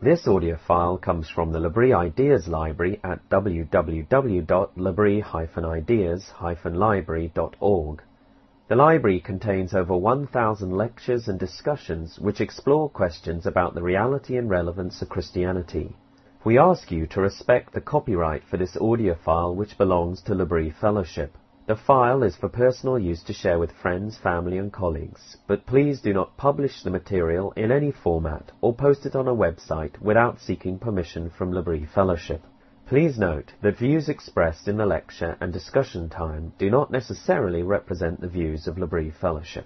This audio file comes from the L'Abri Ideas Library at www.labri-ideas-library.org. The library contains over 1,000 lectures and discussions which explore questions about the reality and relevance of Christianity. We ask you to respect the copyright for this audio file which belongs to L'Abri Fellowship. The file is for personal use to share with friends, family and colleagues, but please do not publish the material in any format or post it on a website without seeking permission from L'Abri Fellowship. Please note that views expressed in the lecture and discussion time do not necessarily represent the views of L'Abri Fellowship.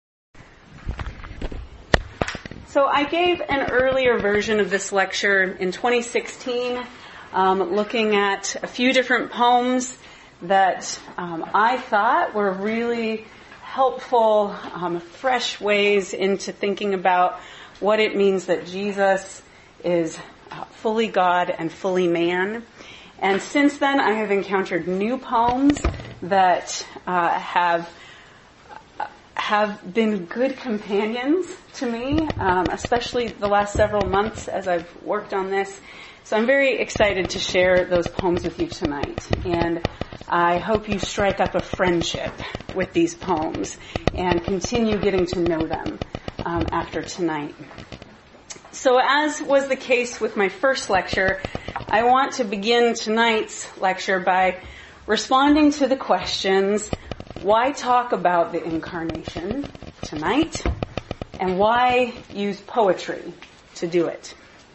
So I gave an earlier version of this lecture in 2016, looking at a few different poems that I thought were really helpful, fresh ways into thinking about what it means that Jesus is fully God and fully man. And since then, I have encountered new poems that have been good companions to me, especially the last several months as I've worked on this. So I'm very excited to share those poems with you tonight. And I hope you strike up a friendship with these poems and continue getting to know them after tonight. So as was the case with my first lecture, I want to begin tonight's lecture by responding to the questions, why talk about the incarnation tonight, and why use poetry to do it?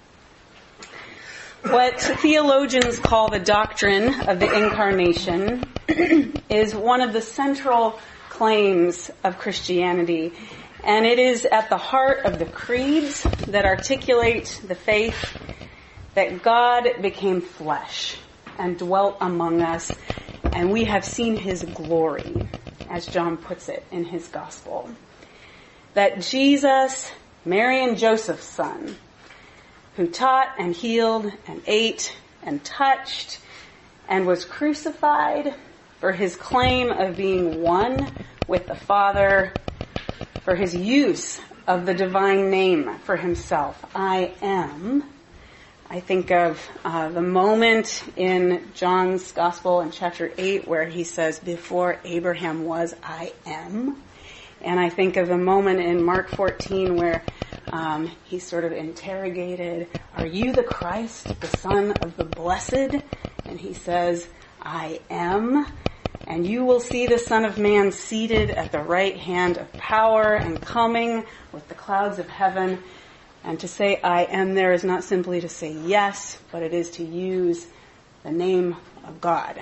What theologians call the doctrine of the incarnation is one of the central claims of Christianity, and it is at the heart of the creeds that articulate the faith that God became flesh and dwelt among us, and we have seen His glory, as John puts it in his gospel. That Jesus, Mary and Joseph's son, who taught and healed and ate and touched and was crucified for His claim of being one with the Father, for His use of the divine name for Himself, I am. I think of the moment in John's Gospel in chapter 8 where He says, before Abraham was, I am. And I think of the moment in Mark 14 where he's sort of interrogated, are you the Christ, the Son of the Blessed? And He says, I am. And you will see the Son of Man seated at the right hand of power and coming with the clouds of heaven. And to say I am there is not simply to say yes, but it is to use the name of God.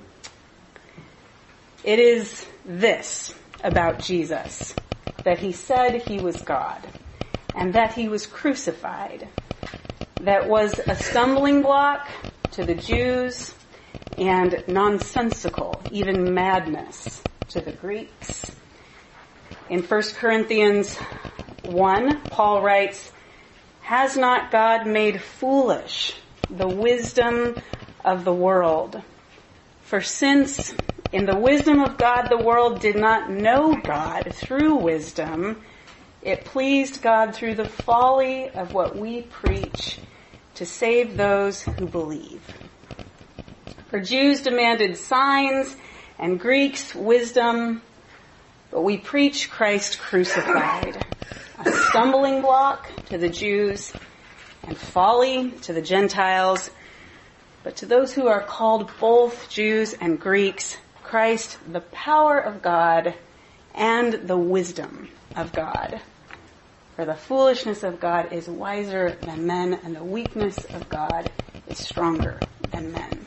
It is this about Jesus, that He said He was God, and that He was crucified, that was a stumbling block to the Jews and nonsensical, even madness, to the Greeks. In 1 Corinthians 1, Paul writes, has not God made foolish the wisdom of the world? For since in the wisdom of God the world did not know God through wisdom, it pleased God through the folly of what we preach to save those who believe. For Jews demanded signs and Greeks wisdom, but we preach Christ crucified, a stumbling block to the Jews and folly to the Gentiles, but to those who are called both Jews and Greeks, Christ, the power of God and the wisdom of God. For the foolishness of God is wiser than men, and the weakness of God is stronger than men.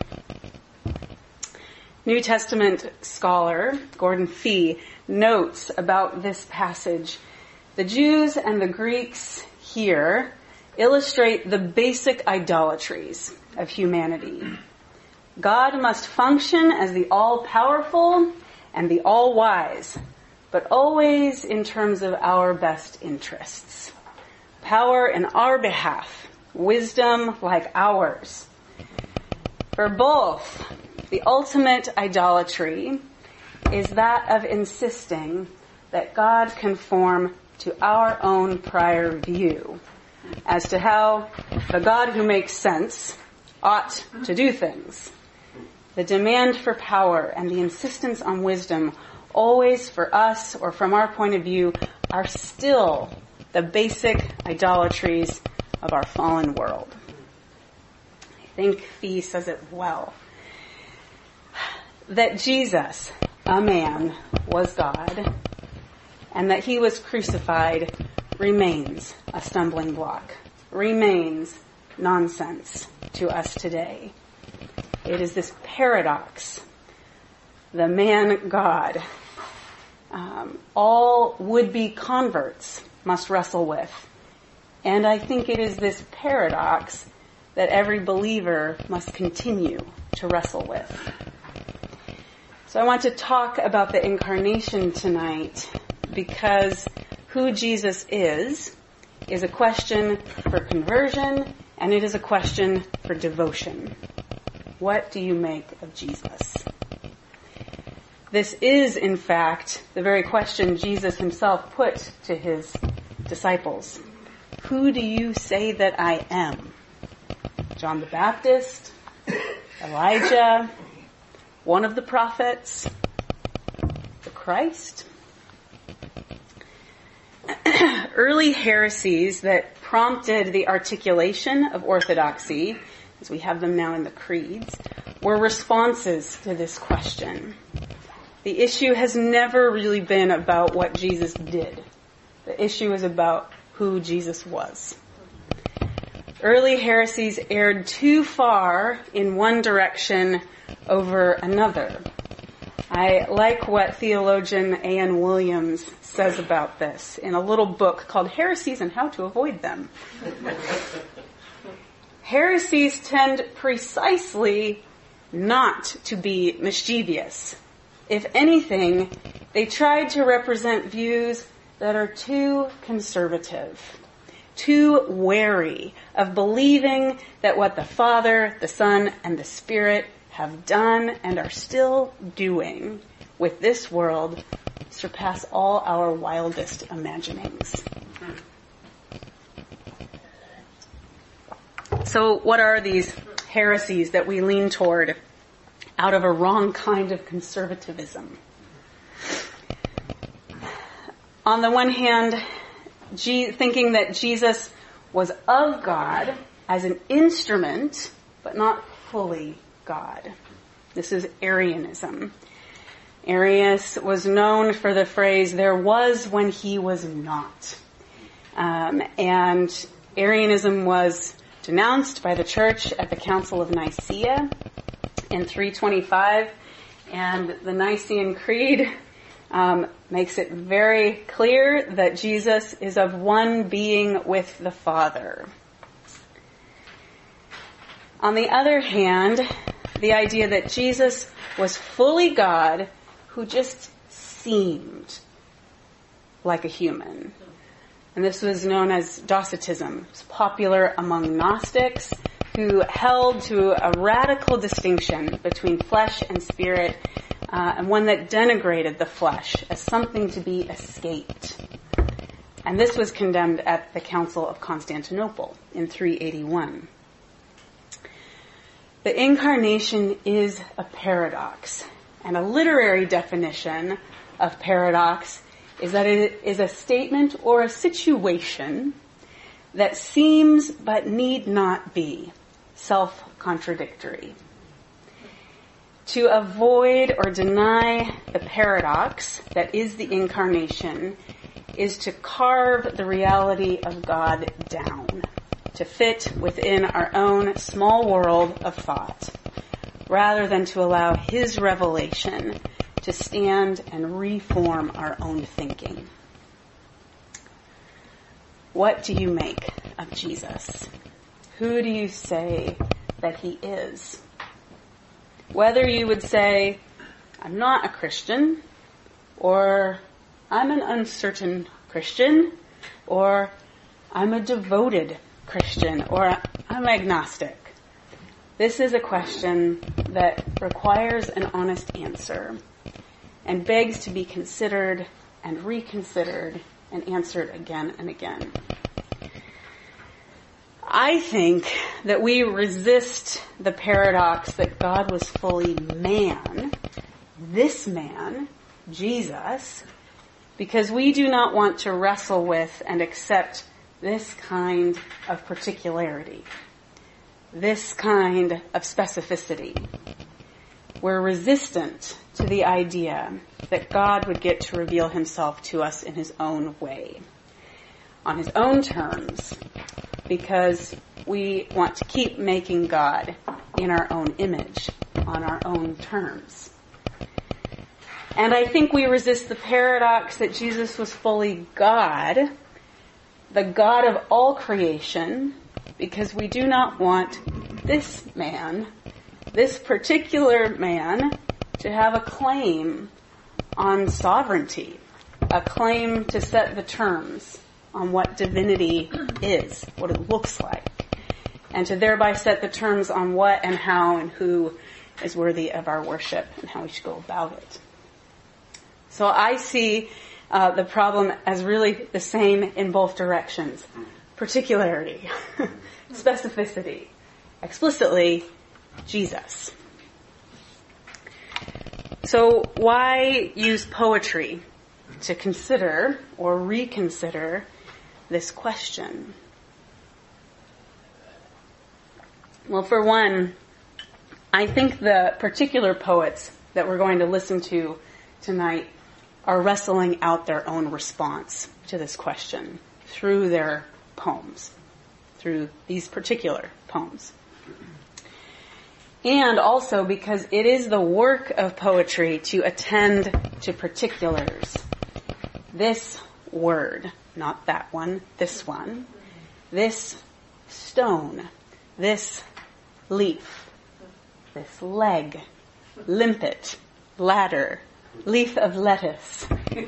New Testament scholar Gordon Fee notes about this passage, the Jews and the Greeks here illustrate the basic idolatries of humanity. God must function as the all-powerful and the all-wise, but always in terms of our best interests. Power in our behalf, wisdom like ours. For both, the ultimate idolatry is that of insisting that God conform to our own prior view as to how the God who makes sense ought to do things. The demand for power and the insistence on wisdom always for us, or from our point of view, are still the basic idolatries of our fallen world. I think Fee says it well. That Jesus, a man, was God, and that he was crucified remains a stumbling block, remains nonsense to us today. It is this paradox, the man God, all would-be converts must wrestle with. And I think it is this paradox that every believer must continue to wrestle with. So I want to talk about the incarnation tonight because who Jesus is a question for conversion, and it is a question for devotion. What do you make of Jesus? This is, in fact, the very question Jesus himself put to his disciples. Who do you say that I am? John the Baptist? Elijah? One of the prophets? The Christ? Early heresies that prompted the articulation of orthodoxy, as we have them now in the creeds, were responses to this question. The issue has never really been about what Jesus did. The issue is about who Jesus was. Early heresies erred too far in one direction over another. I like what theologian A.N. Williams says about this in a little book called Heresies and How to Avoid Them. Heresies tend precisely not to be mischievous. If anything, they tried to represent views that are too conservative, too wary of believing that what the Father, the Son, and the Spirit have done and are still doing with this world surpass all our wildest imaginings. So what are these heresies that we lean toward out of a wrong kind of conservatism? On the one hand, thinking that Jesus was of God as an instrument, but not fully God. This is Arianism. Arius was known for the phrase, there was when he was not. And Arianism was denounced by the church at the Council of Nicaea in 325, and the Nicene Creed makes it very clear that Jesus is of one being with the Father. On the other hand, the idea that Jesus was fully God who just seemed like a human. And this was known as Docetism. It's popular among Gnostics who held to a radical distinction between flesh and spirit, and one that denigrated the flesh as something to be escaped. And this was condemned at the Council of Constantinople in 381. The incarnation is a paradox, and a literary definition of paradox is that it is a statement or a situation that seems but need not be self-contradictory. To avoid or deny the paradox that is the incarnation is to carve the reality of God down, to fit within our own small world of thought, rather than to allow his revelation to stand and reform our own thinking. What do you make of Jesus? Who do you say that he is? Whether you would say, I'm not a Christian, or I'm an uncertain Christian, or I'm a devoted Christian, or I'm agnostic. This is a question that requires an honest answer and begs to be considered and reconsidered and answered again and again. I think that we resist the paradox that God was fully man, this man, Jesus, because we do not want to wrestle with and accept this kind of particularity, this kind of specificity. We're resistant to the idea that God would get to reveal himself to us in his own way, on his own terms, because we want to keep making God in our own image, on our own terms. And I think we resist the paradox that Jesus was fully God, the God of all creation, because we do not want this man, this particular man, to have a claim on sovereignty, a claim to set the terms on what divinity is, what it looks like, and to thereby set the terms on what and how and who is worthy of our worship and how we should go about it. So I see the problem as really the same in both directions. Particularity, specificity, explicitly Jesus. So why use poetry to consider or reconsider this question? Well, for one, I think the particular poets that we're going to listen to tonight are wrestling out their own response to this question through their poems, through these particular poems. And also because it is the work of poetry to attend to particulars. This word, not that one, this one, this stone, this leaf, this leg, limpet, ladder, leaf of lettuce.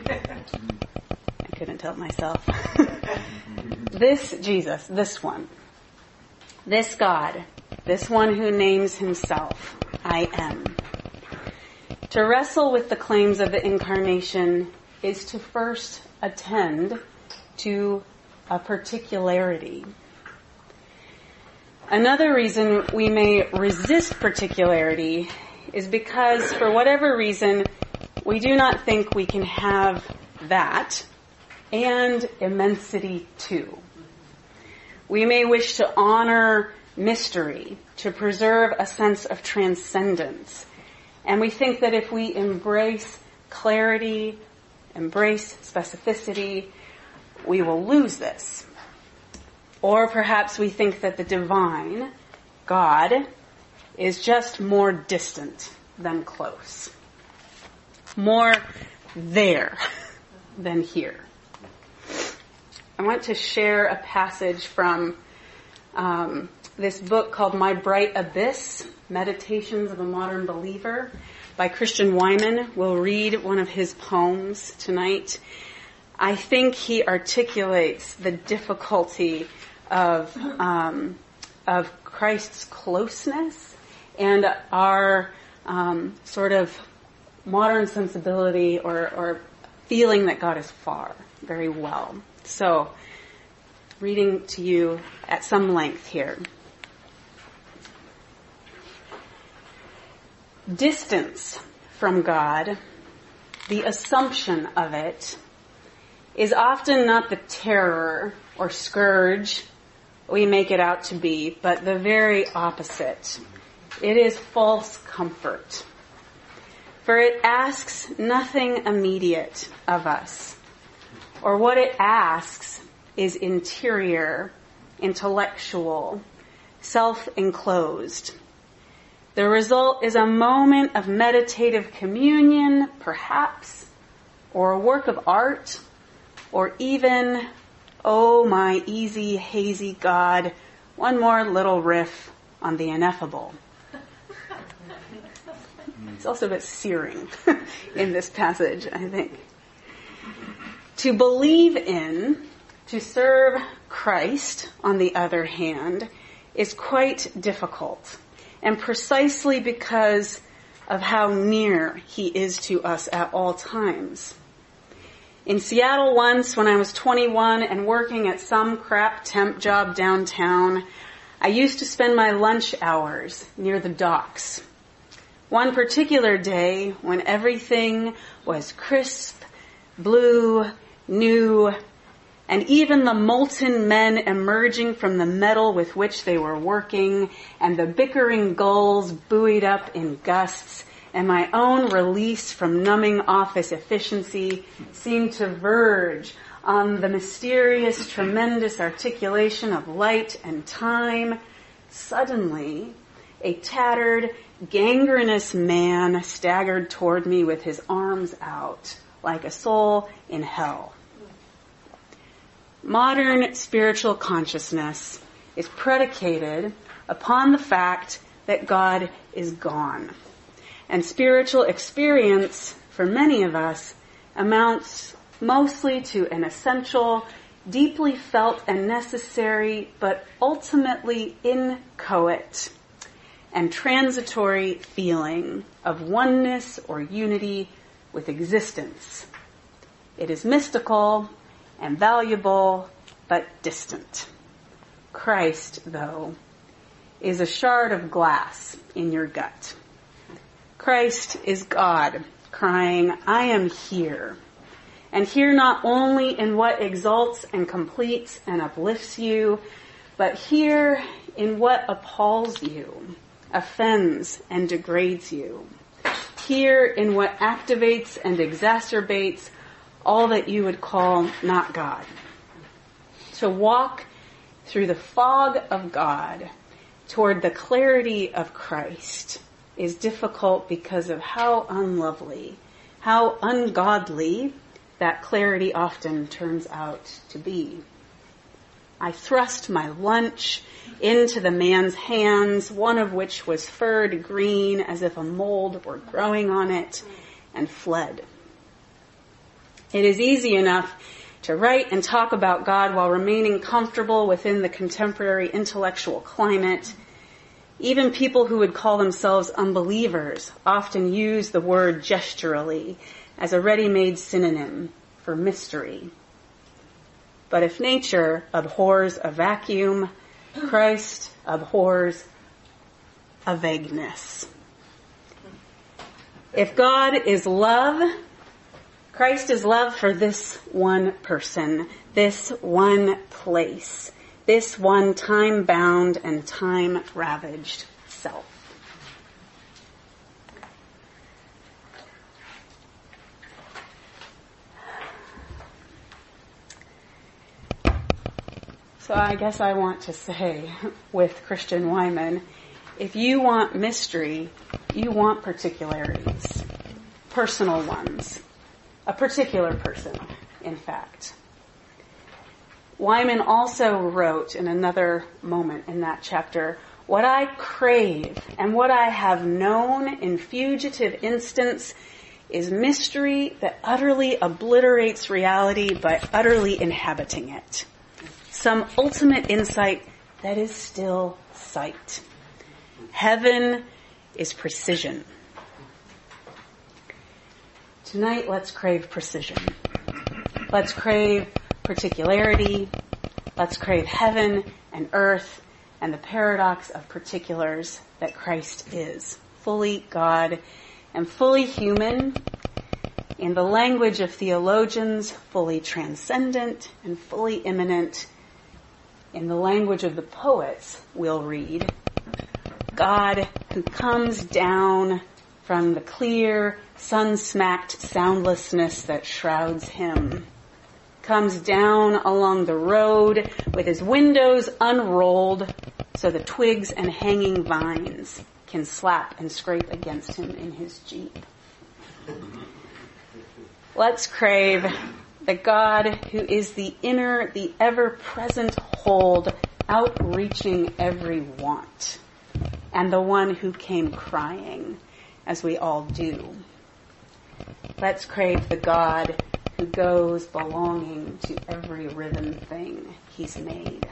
I couldn't help myself. This Jesus, this one, this God, this one who names himself, I am. To wrestle with the claims of the incarnation is to first attend to a particularity. Another reason we may resist particularity is because, for whatever reason, we do not think we can have that and immensity too. We may wish to honor mystery, to preserve a sense of transcendence. And we think that if we embrace clarity, embrace specificity, we will lose this. Or perhaps we think that the divine, God, is just more distant than close. More there than here. I want to share a passage from this book called My Bright Abyss, Meditations of a Modern Believer by Christian Wyman. We'll read one of his poems tonight. I think he articulates the difficulty of Christ's closeness and our sort of modern sensibility or feeling that God is far very well. So, reading to you at some length here. Distance from God, the assumption of it, is often not the terror or scourge we make it out to be, but the very opposite. It is false comfort. For it asks nothing immediate of us, or what it asks is interior, intellectual, self-enclosed. The result is a moment of meditative communion, perhaps, or a work of art, or even, oh my easy, hazy God, one more little riff on the ineffable. It's also a bit searing in this passage, I think. To believe in, to serve Christ, on the other hand, is quite difficult. And precisely because of how near he is to us at all times. In Seattle once, when I was 21 and working at some crap temp job downtown, I used to spend my lunch hours near the docks. One particular day, when everything was crisp, blue, new, and even the molten men emerging from the metal with which they were working, and the bickering gulls buoyed up in gusts, and my own release from numbing office efficiency seemed to verge on the mysterious, tremendous articulation of light and time, suddenly a tattered, gangrenous man staggered toward me with his arms out, like a soul in hell. Modern spiritual consciousness is predicated upon the fact that God is gone. And spiritual experience, for many of us, amounts mostly to an essential, deeply felt and necessary, but ultimately inchoate and transitory feeling of oneness or unity with existence. It is mystical and valuable, but distant. Christ, though, is a shard of glass in your gut. Christ is God, crying, I am here. And here not only in what exalts and completes and uplifts you, but here in what appalls you, offends and degrades you. Here in what activates and exacerbates all that you would call not God. To walk through the fog of God toward the clarity of Christ is difficult because of how unlovely, how ungodly that clarity often turns out to be. I thrust my lunch into the man's hands, one of which was furred green as if a mold were growing on it, and fled. It is easy enough to write and talk about God while remaining comfortable within the contemporary intellectual climate. Even people who would call themselves unbelievers often use the word gesturally as a ready-made synonym for mystery. But if nature abhors a vacuum, Christ abhors a vagueness. If God is love, Christ is love for this one person, this one place, this one time-bound and time-ravaged self. So I guess I want to say with Christian Wyman, if you want mystery, you want particularities, personal ones, a particular person, in fact. Wyman also wrote in another moment in that chapter, what I crave and what I have known in fugitive instance is mystery that utterly obliterates reality by utterly inhabiting it. Some ultimate insight that is still sight. Heaven is precision. Tonight, let's crave precision. Let's crave particularity. Let's crave heaven and earth and the paradox of particulars that Christ is. Fully God and fully human. In the language of theologians, fully transcendent and fully immanent. In the language of the poets, we'll read, God who comes down from the clear, sun-smacked soundlessness that shrouds him, comes down along the road with his windows unrolled so the twigs and hanging vines can slap and scrape against him in his Jeep. Let's crave the God who is the inner, the ever-present hold, outreaching every want, and the one who came crying, as we all do. Let's crave the God who goes belonging to every riven thing he's made.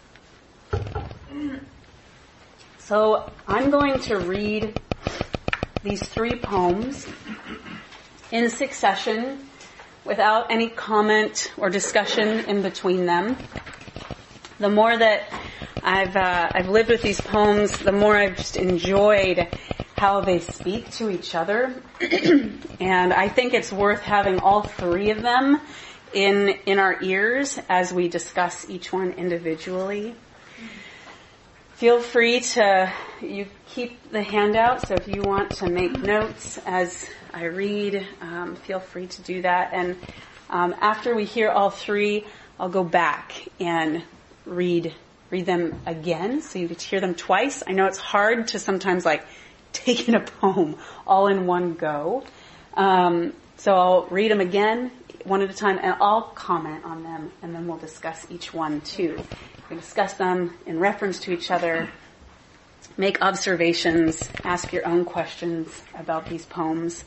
So I'm going to read these 3 poems in succession without any comment or discussion in between them. The more that I've lived with these poems, the more I've just enjoyed how they speak to each other. And I think it's worth having all 3 of them in our ears as we discuss each one individually. Feel free you keep the handout, so if you want to make notes as I read, feel free to do that. And after we hear all 3, I'll go back and read them again, so you get to hear them twice. I know it's hard to sometimes take in a poem all in one go. So I'll read them again, one at a time, and I'll comment on them, and then we'll discuss each one too. We discuss them in reference to each other, make observations, ask your own questions about these poems.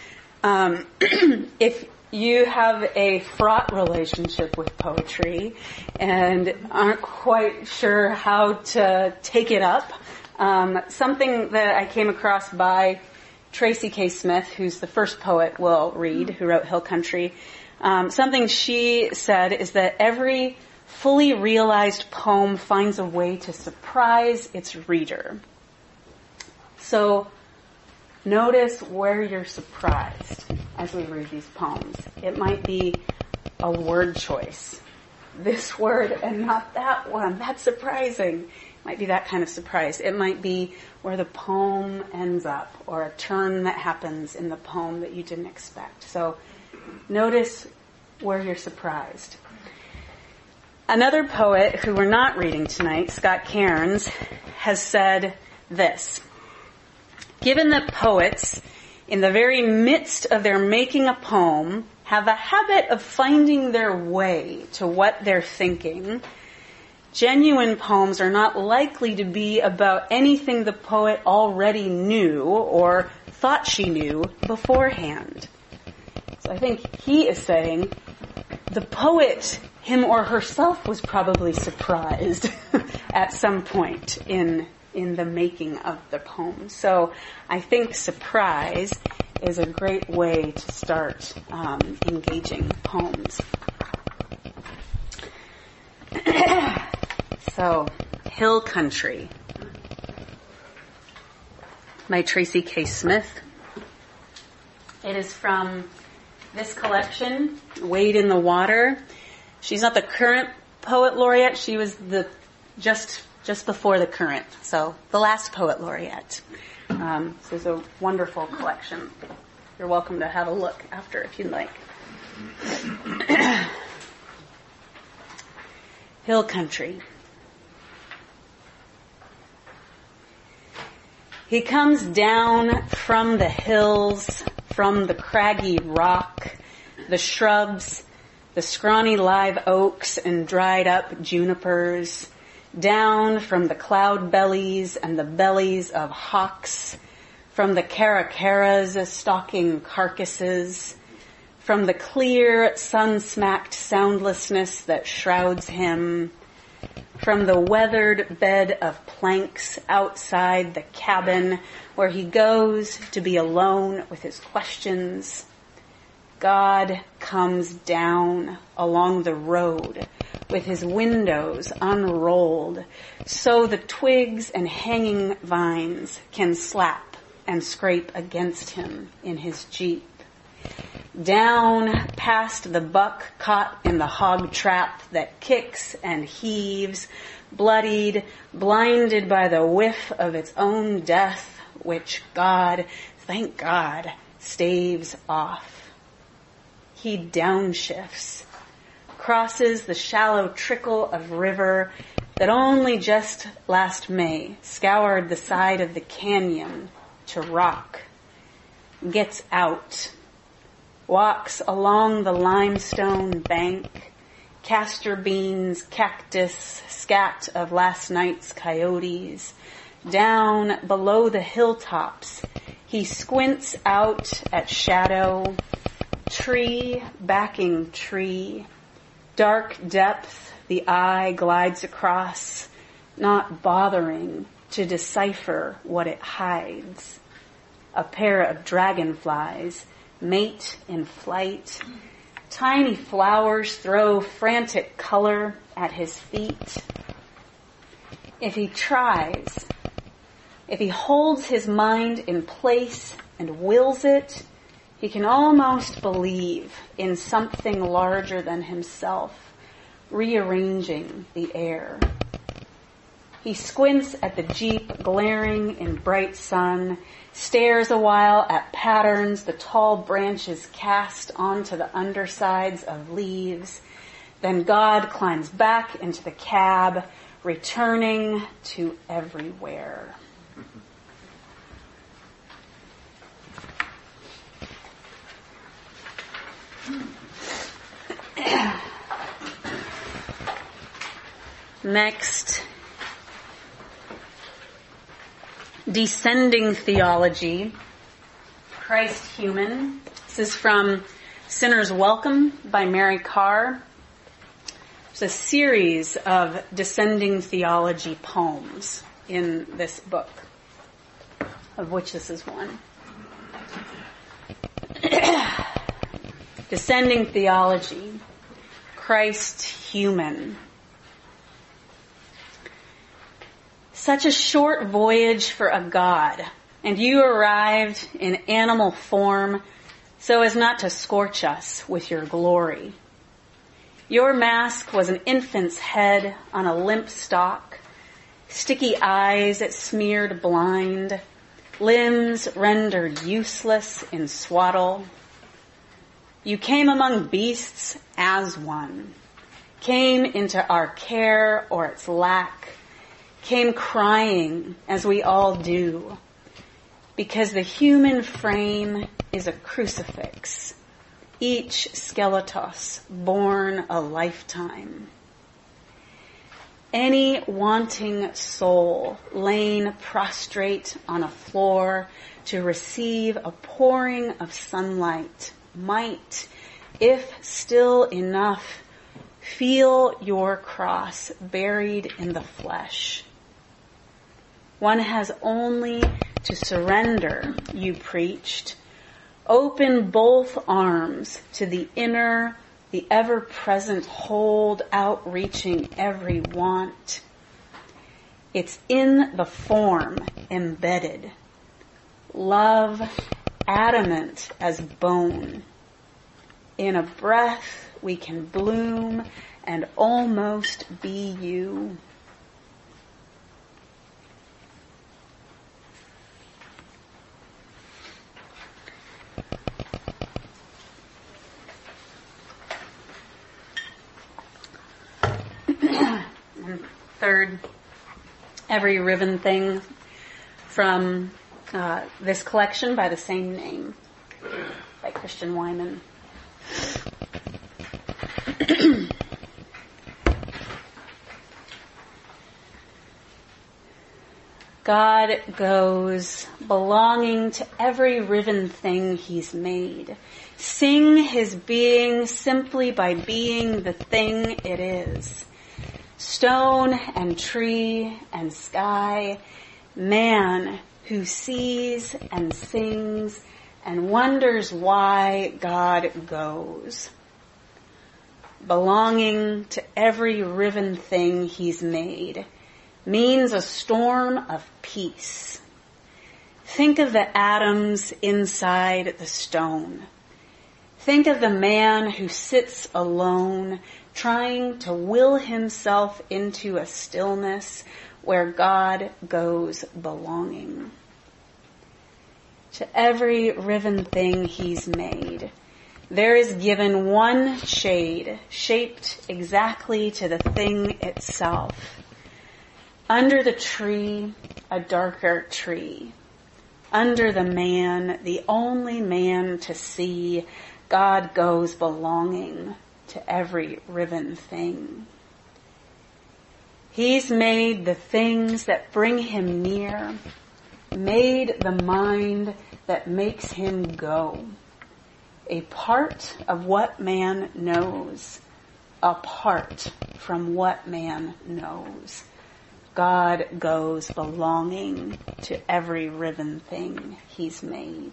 If you have a fraught relationship with poetry and aren't quite sure how to take it up, something that I came across by Tracy K. Smith, who's the first poet we'll read, who wrote Hill Country, something she said is that every fully realized poem finds a way to surprise its reader. So notice where you're surprised as we read these poems. It might be a word choice. This word and not that one. That's surprising. It might be that kind of surprise. It might be where the poem ends up, or a turn that happens in the poem that you didn't expect. So notice where you're surprised. Another poet who we're not reading tonight, Scott Cairns, has said this: given that poets, in the very midst of their making a poem, have a habit of finding their way to what they're thinking, genuine poems are not likely to be about anything the poet already knew or thought she knew beforehand. So I think he is saying the poet, him or herself, was probably surprised at some point in the making of the poem. So I think surprise is a great way to start engaging poems. So, Hill Country by Tracy K. Smith. It is from this collection, Wade in the Water. She's not the current poet laureate. She was just before the current, so the last poet laureate. This is a wonderful collection. You're welcome to have a look after if you'd like. Hill Country. He comes down from the hills, from the craggy rock, the shrubs, the scrawny live oaks and dried up junipers, down from the cloud bellies and the bellies of hawks, from the caracaras stalking carcasses, from the clear, sun-smacked soundlessness that shrouds him, from the weathered bed of planks outside the cabin where he goes to be alone with his questions. God comes down along the road with his windows unrolled so the twigs and hanging vines can slap and scrape against him in his Jeep. Down past the buck caught in the hog trap that kicks and heaves, bloodied, blinded by the whiff of its own death, which God, thank God, staves off. He downshifts, crosses the shallow trickle of river that only just last May scoured the side of the canyon to rock, gets out, walks along the limestone bank, castor beans, cactus, scat of last night's coyotes. Down below the hilltops, he squints out at shadow, tree backing tree, dark depth the eye glides across, not bothering to decipher what it hides. a pair of dragonflies mate in flight. Tiny flowers throw frantic color at his feet. If he tries, if he holds his mind in place and wills it, he can almost believe in something larger than himself, rearranging the air. He squints at the jeep glaring in bright sun, stares a while at patterns the tall branches cast onto the undersides of leaves. Then God climbs back into the cab, returning to everywhere. Next, Descending Theology, Christ Human. This is from Sinner's Welcome by Mary Karr. It's a series of descending theology poems in this book, of which this is one. Descending Theology, Christ Human. Such a short voyage for a God, and you arrived in animal form so as not to scorch us with your glory. Your mask was an infant's head on a limp stalk, sticky eyes that smeared blind, limbs rendered useless in swaddle. You came among beasts as one, came into our care or its lack, came crying as we all do, because the human frame is a crucifix, each skeletos born a lifetime. Any wanting soul lain prostrate on a floor to receive a pouring of sunlight might, if still enough, feel your cross buried in the flesh. One has only to surrender, you preached. Open both arms to the inner, the ever-present hold outreaching every want. It's in the form embedded. Love adamant as bone. In a breath we can bloom and almost be you. And third, Every Riven Thing from this collection by the same name, by Christian Wyman. God goes belonging to every riven thing he's made. Sing his being simply by being the thing it is. Stone and tree and sky, man who sees and sings and wonders why God goes. Belonging to every riven thing he's made means a storm of peace. Think of the atoms inside the stone. Think of the man who sits alone, trying to will himself into a stillness where God goes belonging. To every riven thing he's made, there is given one shade, shaped exactly to the thing itself. Under the tree, a darker tree. Under the man, the only man to see, God goes belonging to every riven thing. He's made the things that bring him near, made the mind that makes him go. A part of what man knows, apart from what man knows. God goes belonging to every riven thing he's made.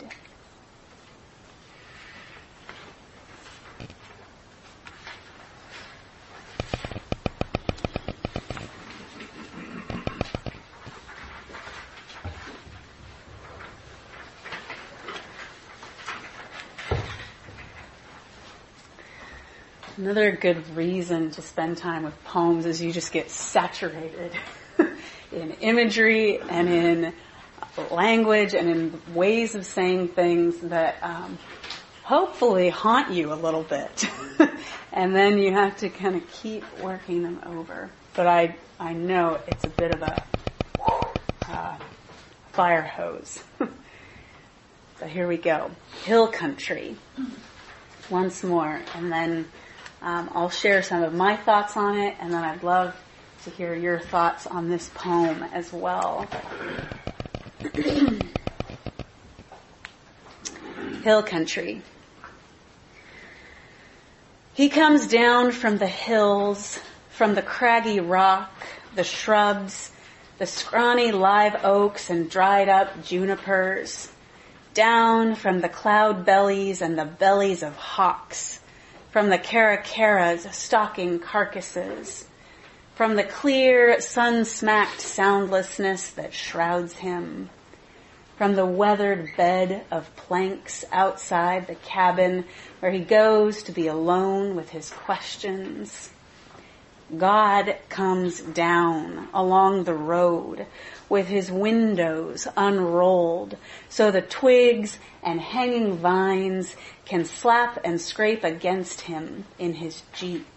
Another good reason to spend time with poems is you just get saturated in imagery and in language and in ways of saying things that hopefully haunt you a little bit. And then you have to kind of keep working them over. But I know it's a bit of a fire hose. So here we go. Hill country. Once more. And then I'll share some of my thoughts on it, and then I'd love to hear your thoughts on this poem as well. Hill country. He comes down from the hills, from the craggy rock, the shrubs, the scrawny live oaks and dried up junipers, down from the cloud bellies and the bellies of hawks, from the caracaras stalking carcasses, from the clear, sun-smacked soundlessness that shrouds him, from the weathered bed of planks outside the cabin where he goes to be alone with his questions. God comes down along the road with his windows unrolled so the twigs and hanging vines can slap and scrape against him in his Jeep.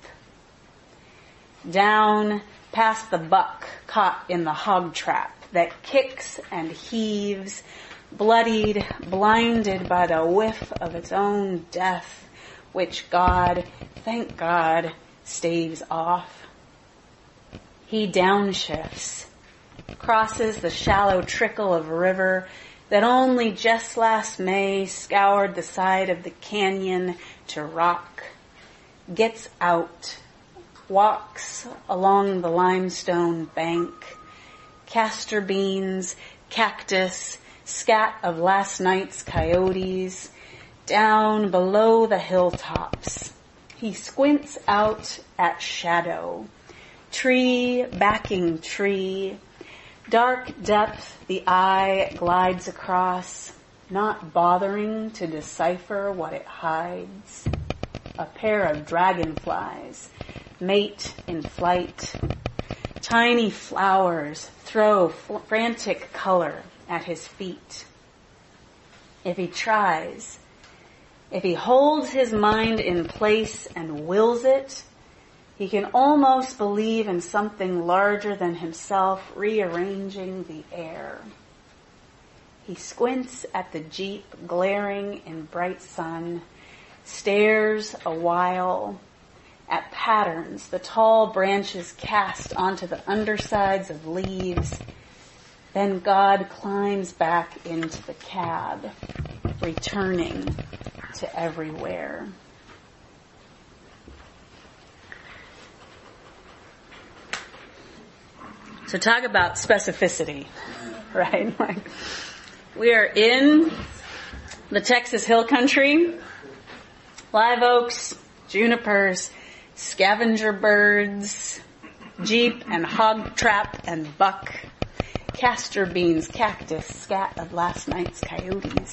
Down past the buck caught in the hog trap that kicks and heaves, bloodied, blinded by the whiff of its own death, which God, thank God, staves off. He downshifts, crosses the shallow trickle of river that only just last May scoured the side of the canyon to rock, gets out, walks along the limestone bank, castor beans, cactus, scat of last night's coyotes, down below the hilltops. He squints out at shadow, tree backing tree, dark depth the eye glides across, not bothering to decipher what it hides. A pair of dragonflies mate in flight. Tiny flowers throw frantic color at his feet. If he tries, if he holds his mind in place and wills it, he can almost believe in something larger than himself rearranging the air. He squints at the Jeep glaring in bright sun, stares a while at patterns the tall branches cast onto the undersides of leaves. Then God climbs back into the cab, returning to everywhere. So talk about specificity, right? Like, we are in the Texas Hill Country, live oaks, junipers, scavenger birds, Jeep and hog trap and buck, castor beans, cactus, scat of last night's coyotes.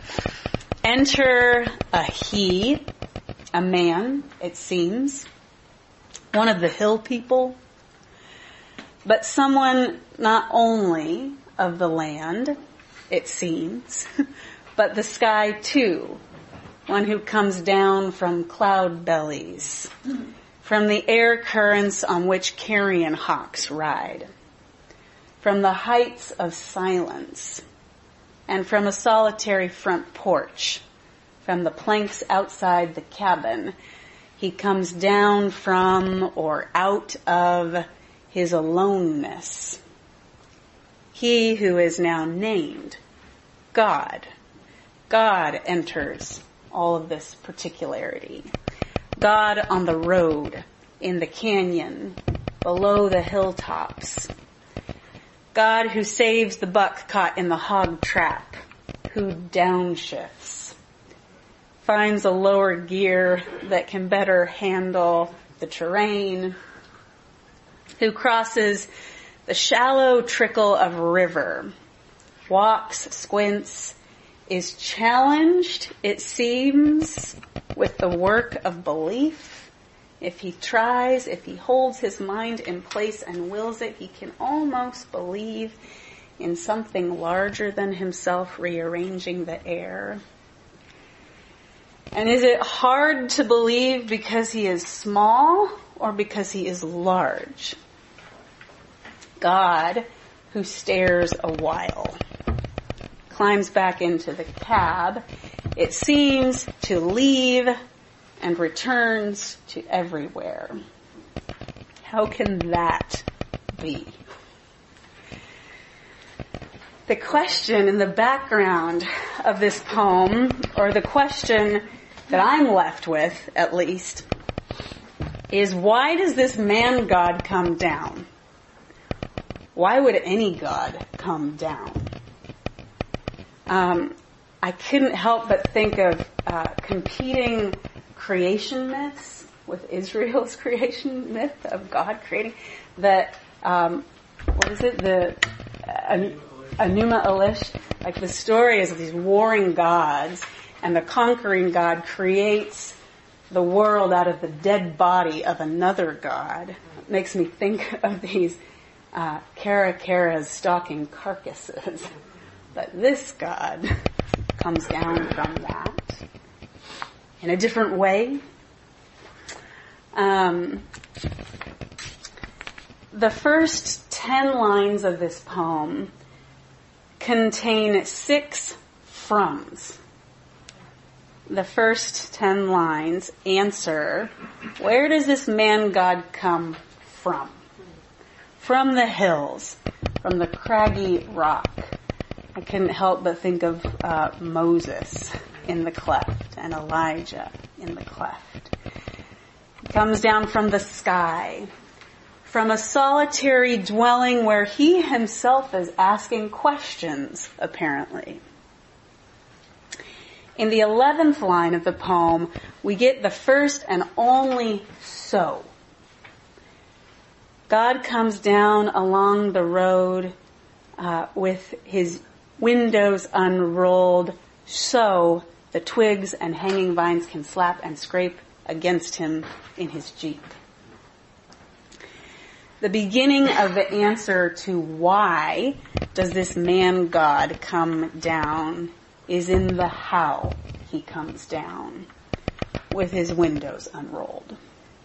Enter a he, a man, it seems, one of the hill people, but someone not only of the land, it seems, but the sky too, one who comes down from cloud bellies, from the air currents on which carrion hawks ride, from the heights of silence, and from a solitary front porch, from the planks outside the cabin, he comes down from or out of his aloneness. He who is now named God. God enters all of this particularity. God on the road, in the canyon, below the hilltops. God who saves the buck caught in the hog trap, who downshifts, finds a lower gear that can better handle the terrain, who crosses the shallow trickle of river, walks, squints, is challenged, it seems, with the work of belief. If he tries, if he holds his mind in place and wills it, he can almost believe in something larger than himself rearranging the air. And is it hard to believe because he is small or because he is large? God, who stares a while, climbs back into the cab, it seems to leave, and returns to everywhere. How can that be? The question in the background of this poem, or the question that I'm left with, at least, is why does this man God come down? Why would any God come down? I couldn't help but think of competing creation myths with Israel's creation myth of God creating. What is it? The Enuma Elish. Like the story is of these warring gods, and the conquering God creates the world out of the dead body of another god. It makes me think of these Kara stalking carcasses. But this God comes down from that in a different way. The first 10 lines of this poem contain 6 froms. The first 10 lines answer, where does this man God come from? From the hills, from the craggy rock. I couldn't help but think of Moses in the cleft and Elijah in the cleft. He comes down from the sky, from a solitary dwelling where he himself is asking questions, apparently. In the 11th line of the poem, we get the first and only so. God comes down along the road with his windows unrolled so the twigs and hanging vines can slap and scrape against him in his Jeep. The beginning of the answer to why does this man God come down is in the how he comes down with his windows unrolled.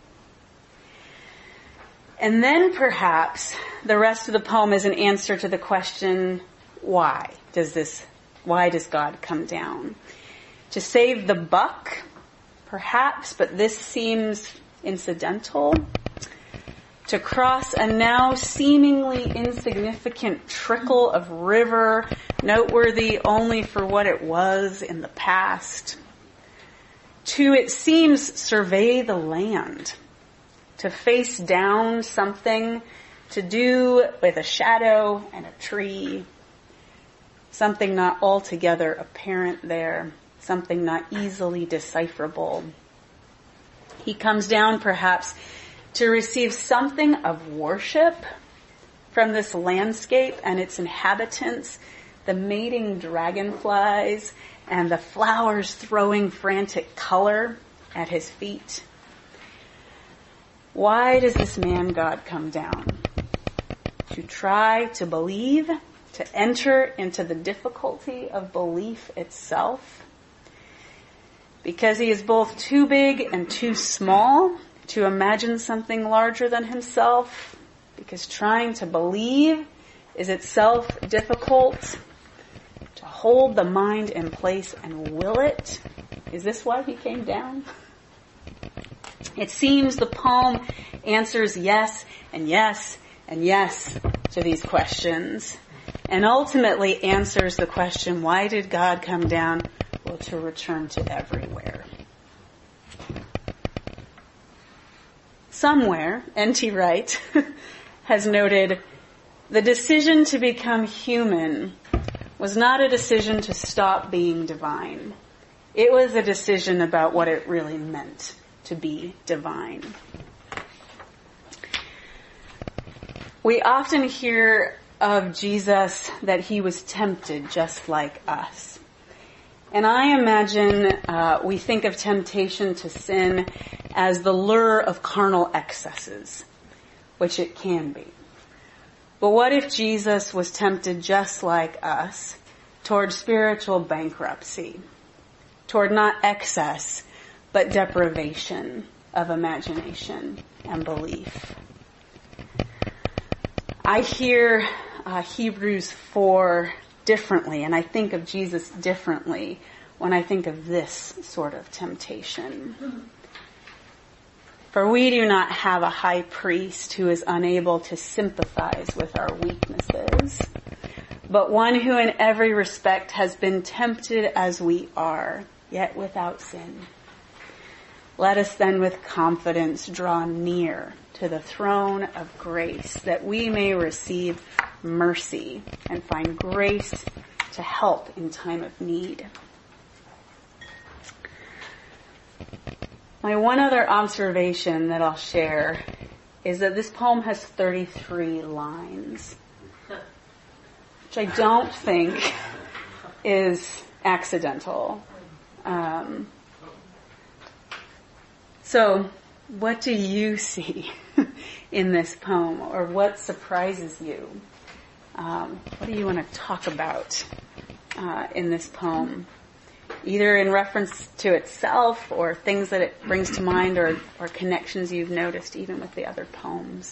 And then perhaps the rest of the poem is an answer to the question, why does God come down? To save the buck, perhaps, but this seems incidental. To cross a now seemingly insignificant trickle of river, noteworthy only for what it was in the past. To, it seems, survey the land. To face down something, to do with a shadow and a tree. Something not altogether apparent there. Something not easily decipherable. He comes down perhaps to receive something of worship from this landscape and its inhabitants, the mating dragonflies and the flowers throwing frantic color at his feet. Why does this man God come down? To try to believe, to enter into the difficulty of belief itself, because he is both too big and too small to imagine something larger than himself, because trying to believe is itself difficult. To hold the mind in place and will it. Is this why he came down? It seems the poem answers yes and yes and yes to these questions, and ultimately answers the question, why did God come down? Well, to return to everywhere. Somewhere, N.T. Wright has noted, The decision to become human was not a decision to stop being divine. It was a decision about what it really meant to be divine. We often hear of Jesus that he was tempted just like us. And I imagine we think of temptation to sin as the lure of carnal excesses, which it can be. But what if Jesus was tempted just like us toward spiritual bankruptcy, toward not excess, but deprivation of imagination and belief? I hear Hebrews 4 differently, and I think of Jesus differently when I think of this sort of temptation. For we do not have a high priest who is unable to sympathize with our weaknesses, but one who in every respect has been tempted as we are, yet without sin. Let us then with confidence draw near to the throne of grace, that we may receive mercy and find grace to help in time of need. My one other observation that I'll share is that this poem has 33 lines, which I don't think is accidental. So, what do you see in this poem, or what surprises you? What do you want to talk about in this poem? Either in reference to itself, or things that it brings to mind, or connections you've noticed even with the other poems.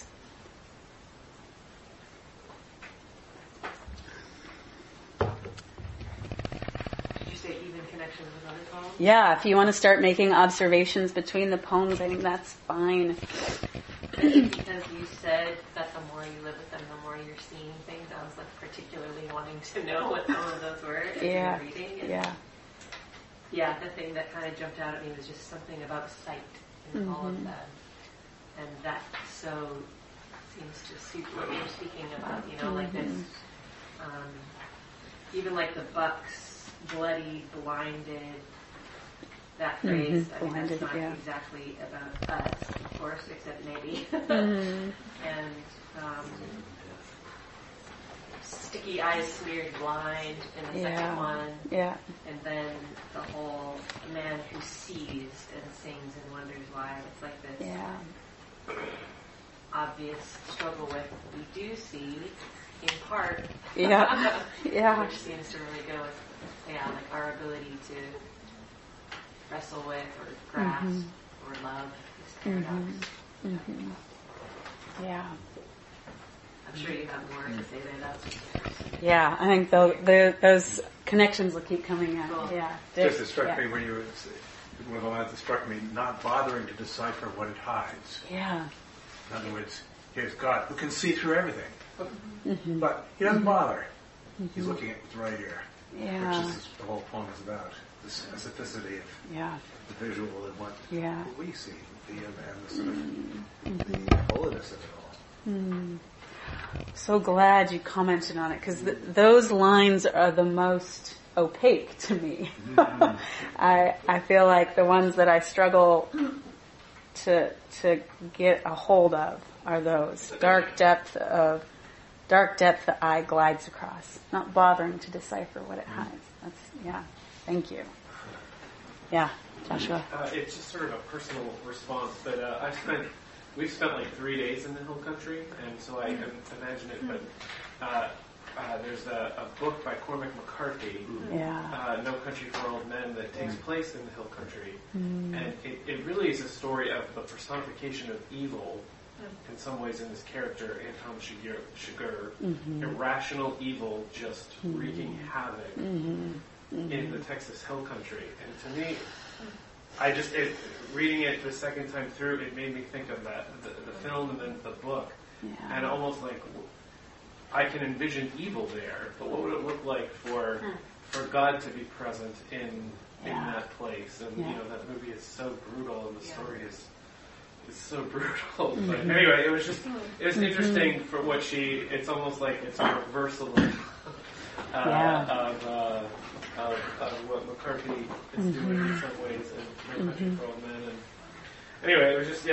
Did you say even connections with other poems? Yeah, if you want to start making observations between the poems, I think that's fine. Because you said that the more you live with them, the more you're seeing things. I was like particularly wanting to know what some of those were as you were reading. And yeah, the thing that kind of jumped out at me was just something about sight in all of them. And that so seems to suit what you're speaking about, you know, like this, even like the Bucks, bloody, blinded, that phrase, I mean, that's not exactly about us, of course, except maybe. And sticky eyes smeared blind in the second one. And then the whole man who sees and sings and wonders why. It's like this obvious struggle with we do see in part. Which seems to really go with like our ability to wrestle with or grasp or love this paradox. I'm sure you have more to say there. I think those connections will keep coming out. Cool. Just it struck me when you were one of the lines that struck me, not bothering to decipher what it hides. In other words, here's God who can see through everything, but he doesn't bother. He's looking at what's right here, which is the whole poem is about. The specificity of the visual and what we see, and the sort of the holiness of it all. So glad you commented on it, because those lines are the most opaque to me. I feel like the ones that I struggle to get a hold of are those dark depth the eye glides across, not bothering to decipher what it hides. That's thank you. Joshua. It's just sort of a personal response, but we've spent like 3 days in the Hill Country, and so I can imagine it, but there's a book by Cormac McCarthy, No Country for Old Men, that takes place in the Hill Country, and it really is a story of the personification of evil in some ways in this character, Anton Chigurh, irrational evil just wreaking havoc in the Texas Hill Country. And to me, reading it the second time through, it made me think of that, the film and then the book. And almost like, I can envision evil there, but what would it look like for God to be present in that place? And, you know, that movie is so brutal and the story is it's so brutal. But anyway, it was interesting for what it's almost like it's a reversal of what McCarthy is doing in some ways in No Country for Old Men. And anyway, it was just,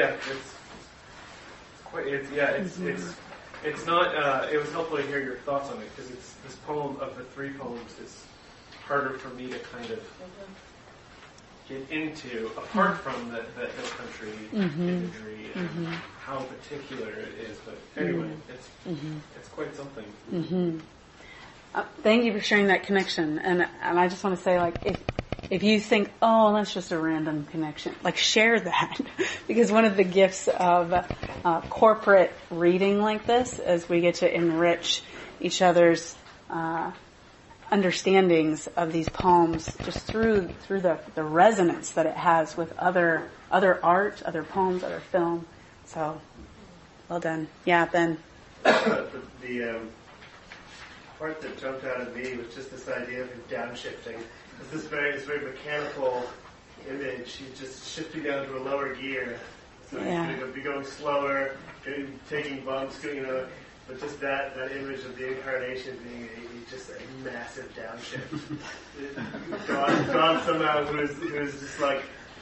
it's not, it was helpful to hear your thoughts on it, because it's this poem of the 3 poems is harder for me to kind of get into, apart from the No Country imagery and how particular it is. But anyway, it's quite something. Thank you for sharing that connection. And I just want to say, like, if you think, oh, that's just a random connection, like, share that. Because one of the gifts of corporate reading like this is we get to enrich each other's understandings of these poems just through the resonance that it has with other art, other poems, other film. So, well done. Yeah, Ben. The part that jumped out at me was just this idea of him downshifting. It's very mechanical image. He's just shifting down to a lower gear. So he's going to be going slower, taking bumps, but just that image of the incarnation being just a massive downshift. God somehow who is just like,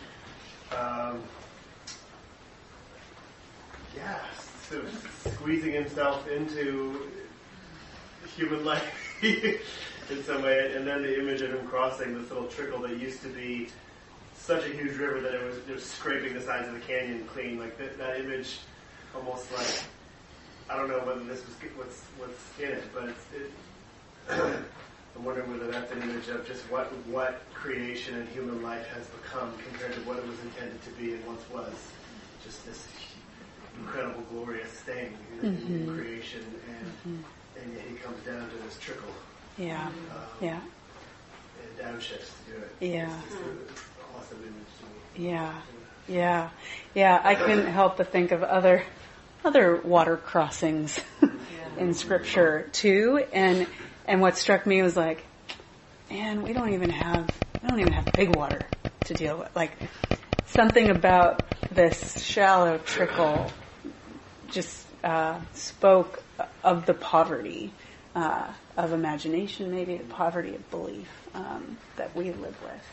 sort of squeezing himself into human life in some way, and then the image of him crossing this little trickle that used to be such a huge river that it was scraping the sides of the canyon clean. Like that image, almost like, I don't know whether this was what's in it, but I'm wondering whether that's an image of just what creation and human life has become compared to what it was intended to be and once was. Just this incredible, glorious thing in creation, and yet he comes down to this trickle. And downshifts to do it. Yeah. It's an awesome image to me. Yeah. I couldn't help but think of other water crossings in Scripture too, and what struck me was like, man, we don't even have big water to deal with. Like, something about this shallow trickle just spoke of the poverty of imagination, maybe the poverty of belief that we live with.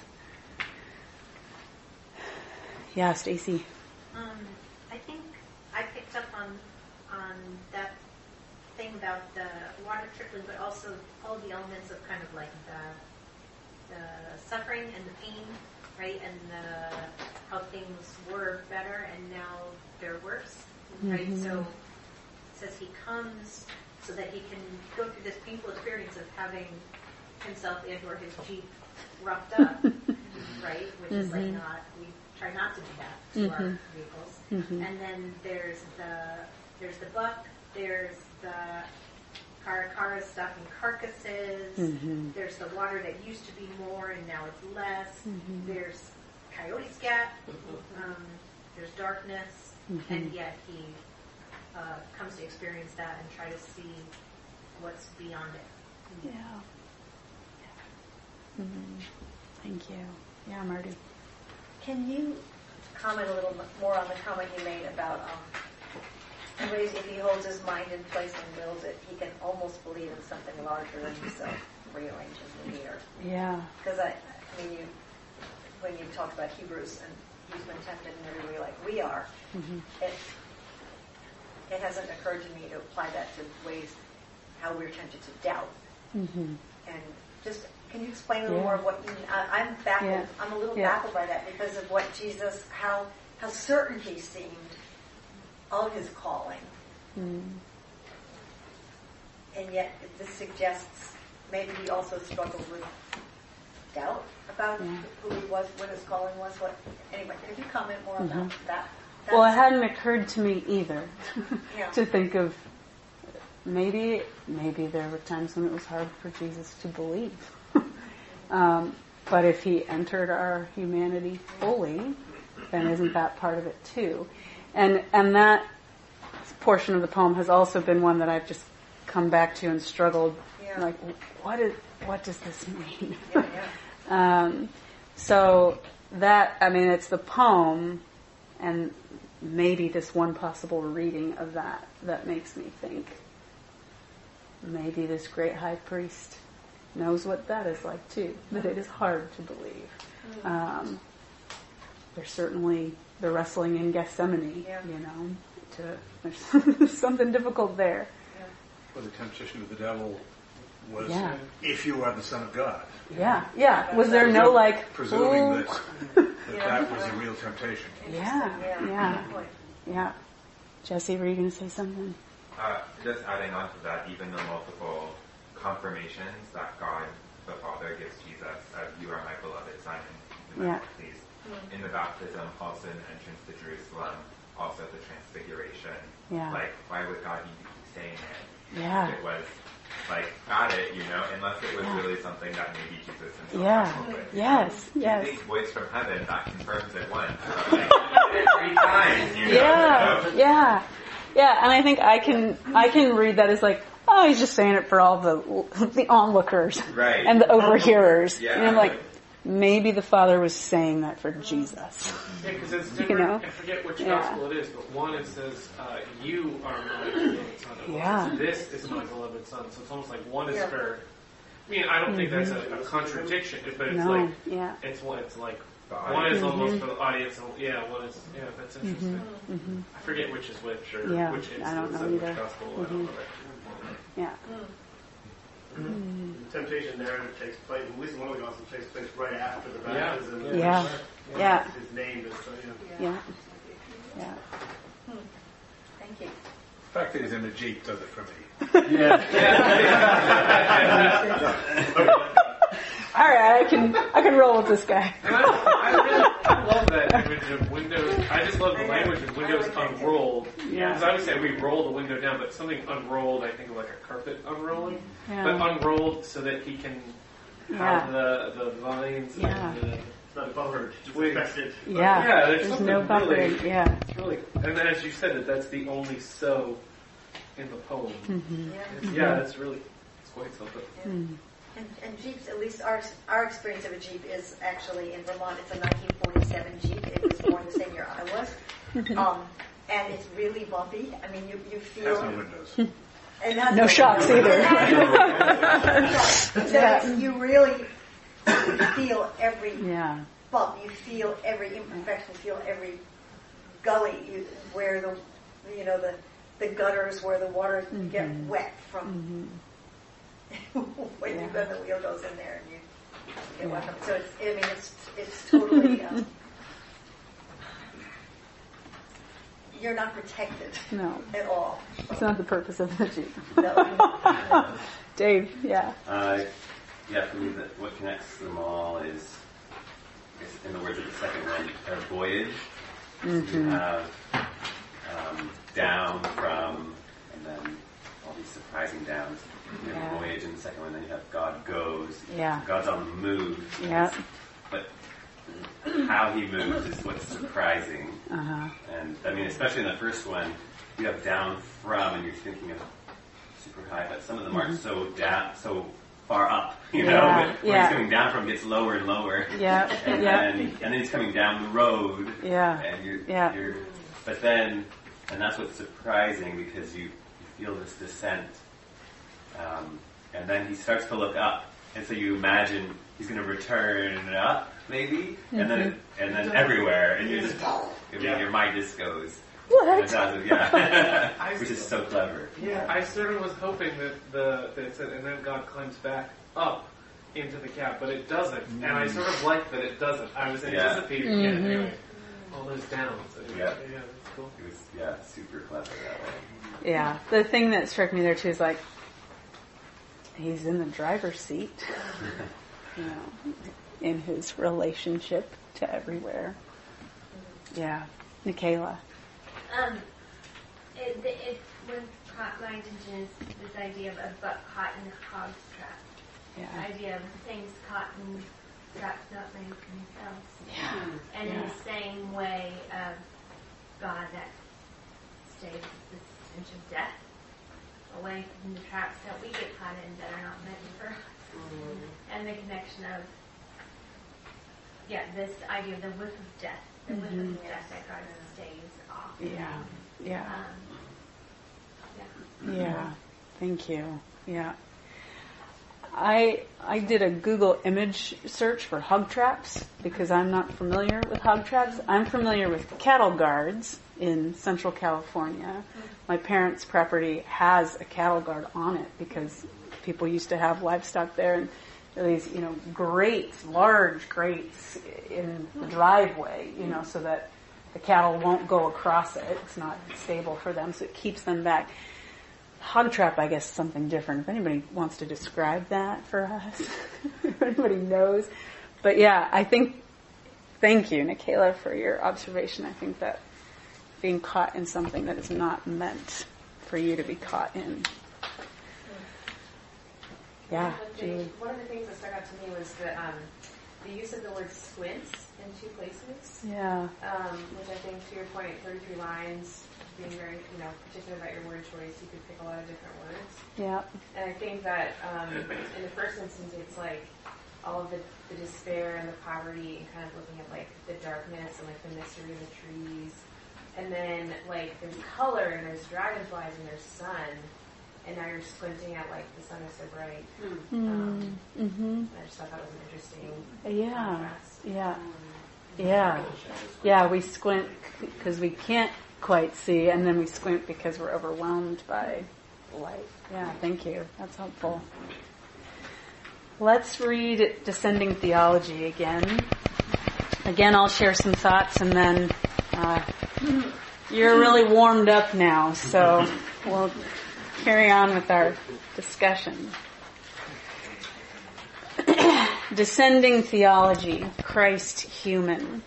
Yeah, Stacy. I think I picked up on that thing about the water trickling, but also all the elements of kind of like the suffering and the pain, right, and how things were better and now they're worse, right? So it says he comes so that he can go through this painful experience of having himself and or his Jeep roughed up, right? Which is like we try not to do that to our vehicles. And then there's the buck, there's the cars stuck in carcasses, there's the water that used to be more and now it's less, there's coyote scat, there's darkness, and yet he comes to experience that and try to see what's beyond it. Thank you. Yeah, Marty. Can you comment a little more on the comment you made about in ways if he holds his mind in place and wills it, he can almost believe in something larger than himself rearranges the year. Yeah. Because when you talk about Hebrews and he's been tempted in every way like we are, it hasn't occurred to me to apply that to ways how we're tempted to doubt. And just, can you explain a little more of what you mean? I'm baffled. Yeah. I'm a little baffled by that because of what Jesus, how certain he seemed of his calling. And yet this suggests maybe he also struggled with doubt about who he was, what his calling was. Anyway, could you comment more about that? Well, it hadn't occurred to me either to think of maybe there were times when it was hard for Jesus to believe. But if he entered our humanity fully, then isn't that part of it too? And that portion of the poem has also been one that I've just come back to and struggled. Like, what does this mean? So that, it's the poem and maybe this one possible reading of that makes me think maybe this great high priest knows what that is like too, that it is hard to believe. There's certainly the wrestling in Gethsemane, there's something difficult there. Well, the temptation of the devil was, if you are the Son of God. Yeah. Was there no presuming that was a real temptation? Yeah. Jesse, were you going to say something? Just adding on to that, even the multiple confirmations that God the Father gives Jesus as you are my beloved Son and my pleased. In the baptism, also in entrance to Jerusalem, also the transfiguration. Like, why would God need to keep saying it? Yeah. It was at it, unless it was really something that maybe Jesus himself came up with. Yes. Big voice from heaven that confirms it once. 3 times, Yeah, and I think I can read that as he's just saying it for all the onlookers and the overhearers. And I'm like, maybe the Father was saying that for Jesus. Yeah, because it's different. I forget which gospel it is, but one it says, you are my beloved Son. This is my beloved Son. So it's almost like one is for... I mean, I don't think that's a contradiction, but it's it's like one is almost for the audience. One is that's interesting. I forget which is which or which instance of which gospel. I don't know. The temptation narrative takes place, at least one of the Gospels takes place right after the baptism. His name is Thank you. The fact that he's in a Jeep does it for me. All right, I can roll with this guy. And I love that image of windows. I just love the language of windows unrolled. Because I would say we roll the window down, but something unrolled, I think of like a carpet unrolling. But unrolled so that he can have the vines and the... It's not buffered, it's affected. There's no buffering. It's really, and as you said, that's the only so in the poem. It's quite something. And Jeeps, at least our experience of a Jeep is actually in Vermont. It's a 1947 Jeep. It was born the same year I was. And it's really bumpy. I mean, you feel... It has no windows. And no shocks either. So you really feel every bump. You feel every imperfection. You feel every gully where the gutters where the water get wet from... when the wheel goes in there and you get wet. So it's totally you're not protected at all. It's not the purpose of the Jeep. No. Dave, for me, what connects them all is, in the words of the second one, a voyage. You have down, from, and then all these surprising downs. You have a voyage in the second one, then you have God goes. God's on the move. But how he moves is what's surprising. And I mean, especially in the first one, you have down from, and you're thinking of super high, but some of them are so down, so far up, where he's coming down from gets lower and lower. And then he's coming down the road. And you're but then, and that's what's surprising, because you feel this descent. And then he starts to look up, and so you imagine he's going to return up, maybe, and then everywhere, and you just, your mind just goes. What? Which is so clever. I sort of was hoping that it said, and then God climbs back up into the cab, but it doesn't, and I sort of like that it doesn't. I was anticipating it anyway. All those downs. That's cool. It was super clever that way. The thing that struck me there too is he's in the driver's seat, in his relationship to everywhere. Michaela. It was caught my attention is this idea of a buck caught in a hog's trap. The idea of things caught in traps not made for themselves. And in the same way of God that stays the stench of death away from the traps that we get caught in that are not meant for us. And the connection of, this idea of the whiff of death and with looking at us that God stays off. Yeah. Thank you. Yeah. I did a Google image search for hog traps because I'm not familiar with hog traps. I'm familiar with cattle guards in Central California. My parents' property has a cattle guard on it because people used to have livestock there, and these, grates, large grates in the driveway, so that the cattle won't go across it. It's not stable for them, so it keeps them back. Hog trap, I guess, is something different. If anybody wants to describe that for us, if anybody knows. But yeah, thank you, Nikayla, for your observation. I think that being caught in something that is not meant for you to be caught in. Yeah, Julie. One of the things that stuck out to me was the use of the word squints in 2 places. Yeah. Which I think, to your point, 33 lines, being very, particular about your word choice, you could pick a lot of different words. Yeah. And I think that in the first instance, it's like all of the despair and the poverty, and kind of looking at like the darkness and like the mystery of the trees. And then like there's color and there's dragonflies and there's sun. And now you're squinting at like the sun is so bright. I just thought that was an interesting contrast. Yeah, we squint because we can't quite see, and then we squint because we're overwhelmed by light. Yeah, thank you. That's helpful. Let's read Descending Theology again. Again, I'll share some thoughts, and then you're really warmed up now, so we'll carry on with our discussion. Descending Theology, Christ Human.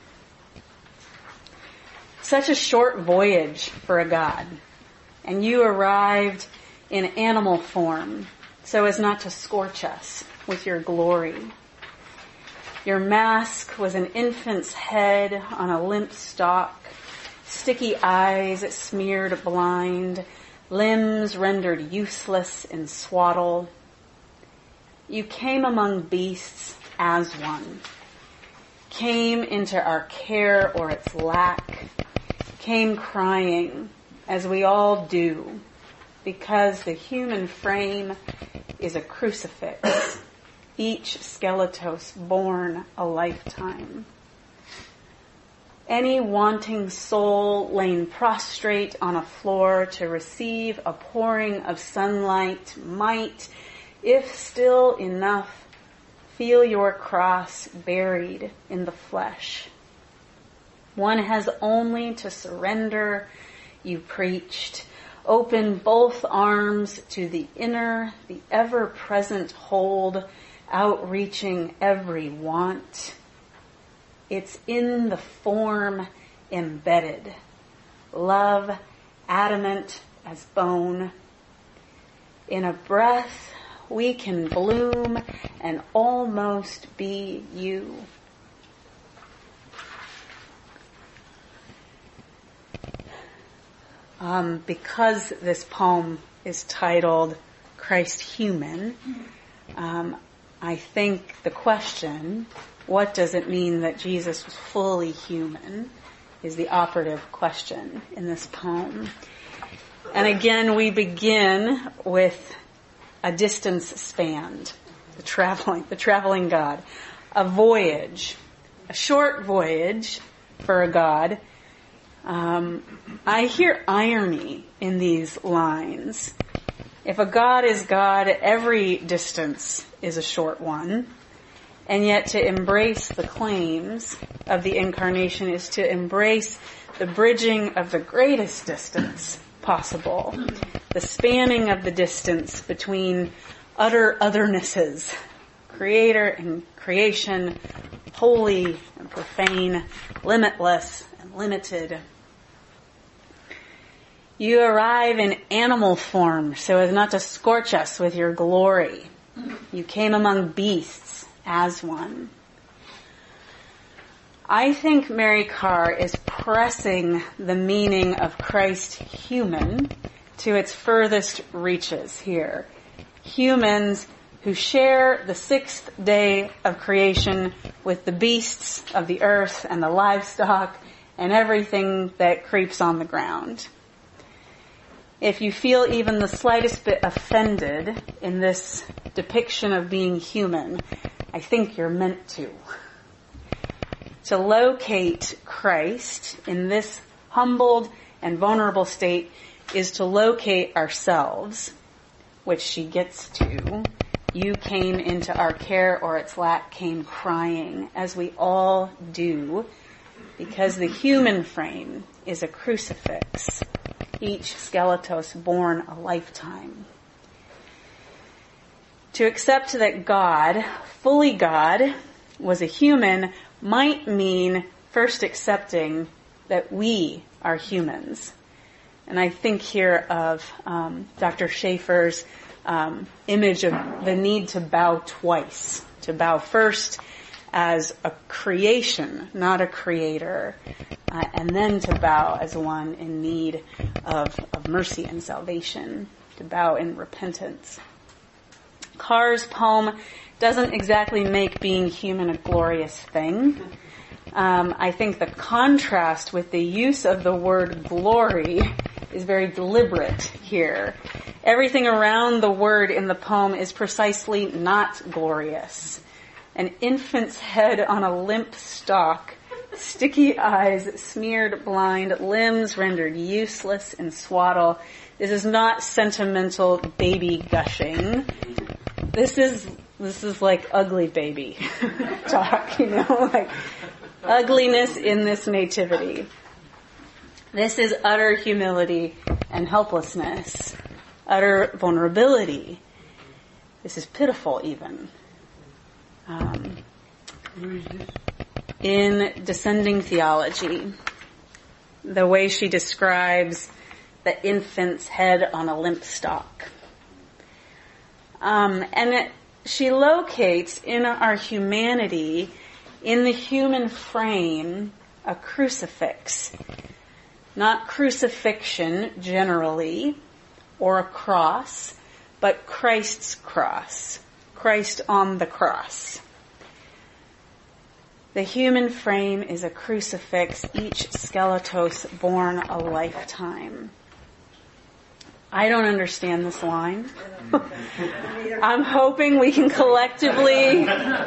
Such a short voyage for a God, and you arrived in animal form so as not to scorch us with your glory. Your mask was an infant's head on a limp stalk, sticky eyes smeared blind, limbs rendered useless in swaddle. You came among beasts as one, came into our care or its lack, came crying, as we all do, because the human frame is a crucifix, each skeletos born a lifetime. Any wanting soul lain prostrate on a floor to receive a pouring of sunlight might, if still enough, feel your cross buried in the flesh. One has only to surrender, you preached. Open both arms to the inner, the ever-present hold, outreaching every want. It's in the form embedded. Love, adamant as bone. In a breath, we can bloom and almost be you. Because this poem is titled Christ Human, I think the question, what does it mean that Jesus was fully human, is the operative question in this poem. And again, we begin with a distance spanned, the traveling God, a voyage, a short voyage for a God. I hear irony in these lines. If a God is God, every distance is a short one. And yet to embrace the claims of the incarnation is to embrace the bridging of the greatest distance possible. The spanning of the distance between utter othernesses, creator and creation, holy and profane, limitless and limited. You arrive in animal form so as not to scorch us with your glory. You came among beasts as one. I think Mary Karr is pressing the meaning of Christ human to its furthest reaches here. Humans who share the 6th day of creation with the beasts of the earth and the livestock and everything that creeps on the ground. If you feel even the slightest bit offended in this depiction of being human, I think you're meant to. To locate Christ in this humbled and vulnerable state is to locate ourselves, which she gets to. You came into our care, or its lack came crying, as we all do, because the human frame is a crucifix, each skeletos born a lifetime. To accept that God, fully God, was a human might mean first accepting that we are humans. And I think here of Dr. Schaeffer's image of the need to bow twice. To bow first as a creation, not a creator, and then to bow as one in need of mercy and salvation, to bow in repentance. Carr's poem doesn't exactly make being human a glorious thing. I think the contrast with the use of the word glory is very deliberate here. Everything around the word in the poem is precisely not glorious. An infant's head on a limp stalk, sticky eyes smeared blind, limbs rendered useless in swaddle. This is not sentimental baby gushing. This is like ugly baby talk, like ugliness in this nativity. This is utter humility and helplessness, utter vulnerability. This is pitiful even. In Descending Theology, the way she describes the infant's head on a limp stalk. She locates in our humanity, in the human frame, a crucifix. Not crucifixion generally, or a cross, but Christ's cross. Christ on the cross. The human frame is a crucifix, each skeletos born a lifetime. I don't understand this line. I'm hoping we can collectively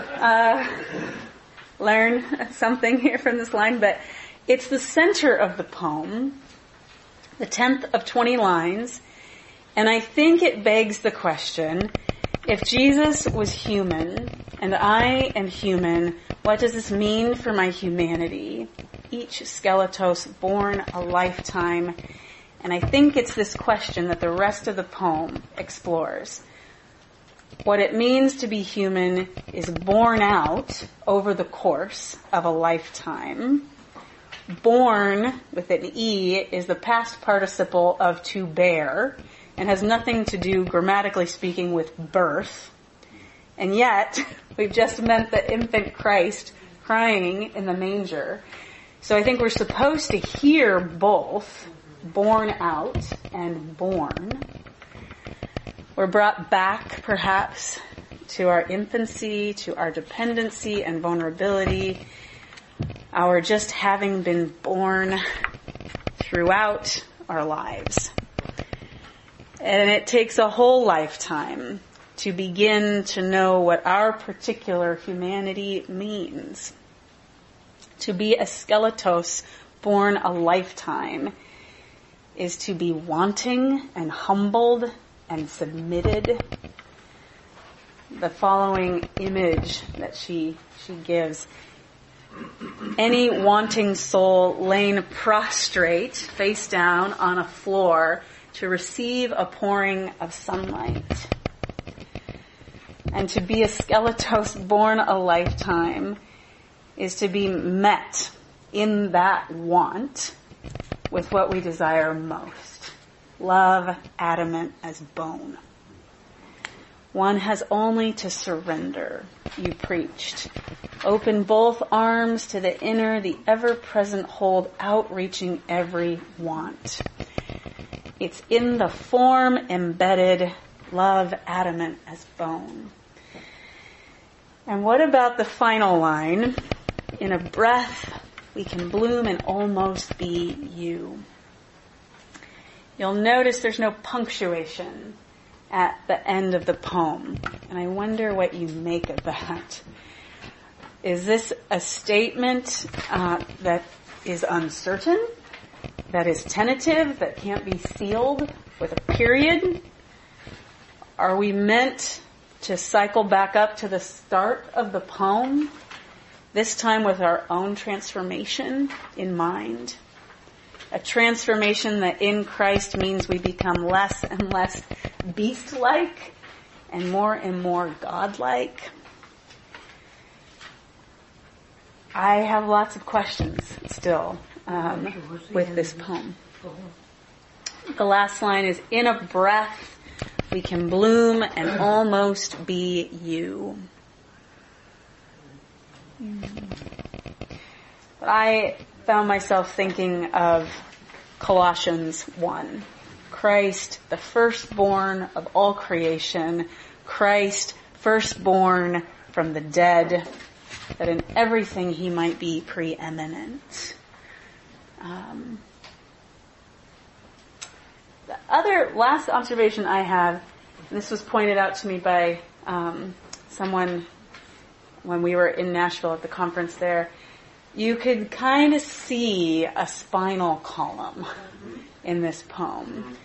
learn something here from this line, but it's the center of the poem, the 10th of 20 lines, and I think it begs the question, if Jesus was human and I am human, what does this mean for my humanity? Each skeletos born a lifetime. And I think it's this question that the rest of the poem explores. What it means to be human is borne out over the course of a lifetime. Born, with an E, is the past participle of to bear, and has nothing to do, grammatically speaking, with birth. And yet, we've just met the infant Christ crying in the manger. So I think we're supposed to hear both, born out and born. We're brought back, perhaps, to our infancy, to our dependency and vulnerability, our just having been born throughout our lives. And it takes a whole lifetime to begin to know what our particular humanity means. To be a skeletos born a lifetime is to be wanting and humbled and submitted. The following image that she gives. Any wanting soul laying prostrate, face down on a floor to receive a pouring of sunlight. And to be a skeletos born a lifetime is to be met in that want with what we desire most. Love adamant as bone. One has only to surrender, you preached. Open both arms to the inner, the ever-present hold, outreaching every want. It's in the form embedded, love adamant as bone. And what about the final line? In a breath, we can bloom and almost be you. You'll notice there's no punctuation at the end of the poem, and I wonder what you make of that. Is this a statement that is uncertain, that is tentative, that can't be sealed with a period? Are we meant to cycle back up to the start of the poem, this time with our own transformation in mind? A transformation that in Christ means we become less and less beast-like and more God-like. I have lots of questions still with this poem. The last line is, in a breath we can bloom and almost be you. But I found myself thinking of Colossians 1. Christ, the firstborn of all creation. Christ, firstborn from the dead, that in everything he might be preeminent. The other last observation I have, and this was pointed out to me by someone when we were in Nashville at the conference there, you could kind of see a spinal column in this poem.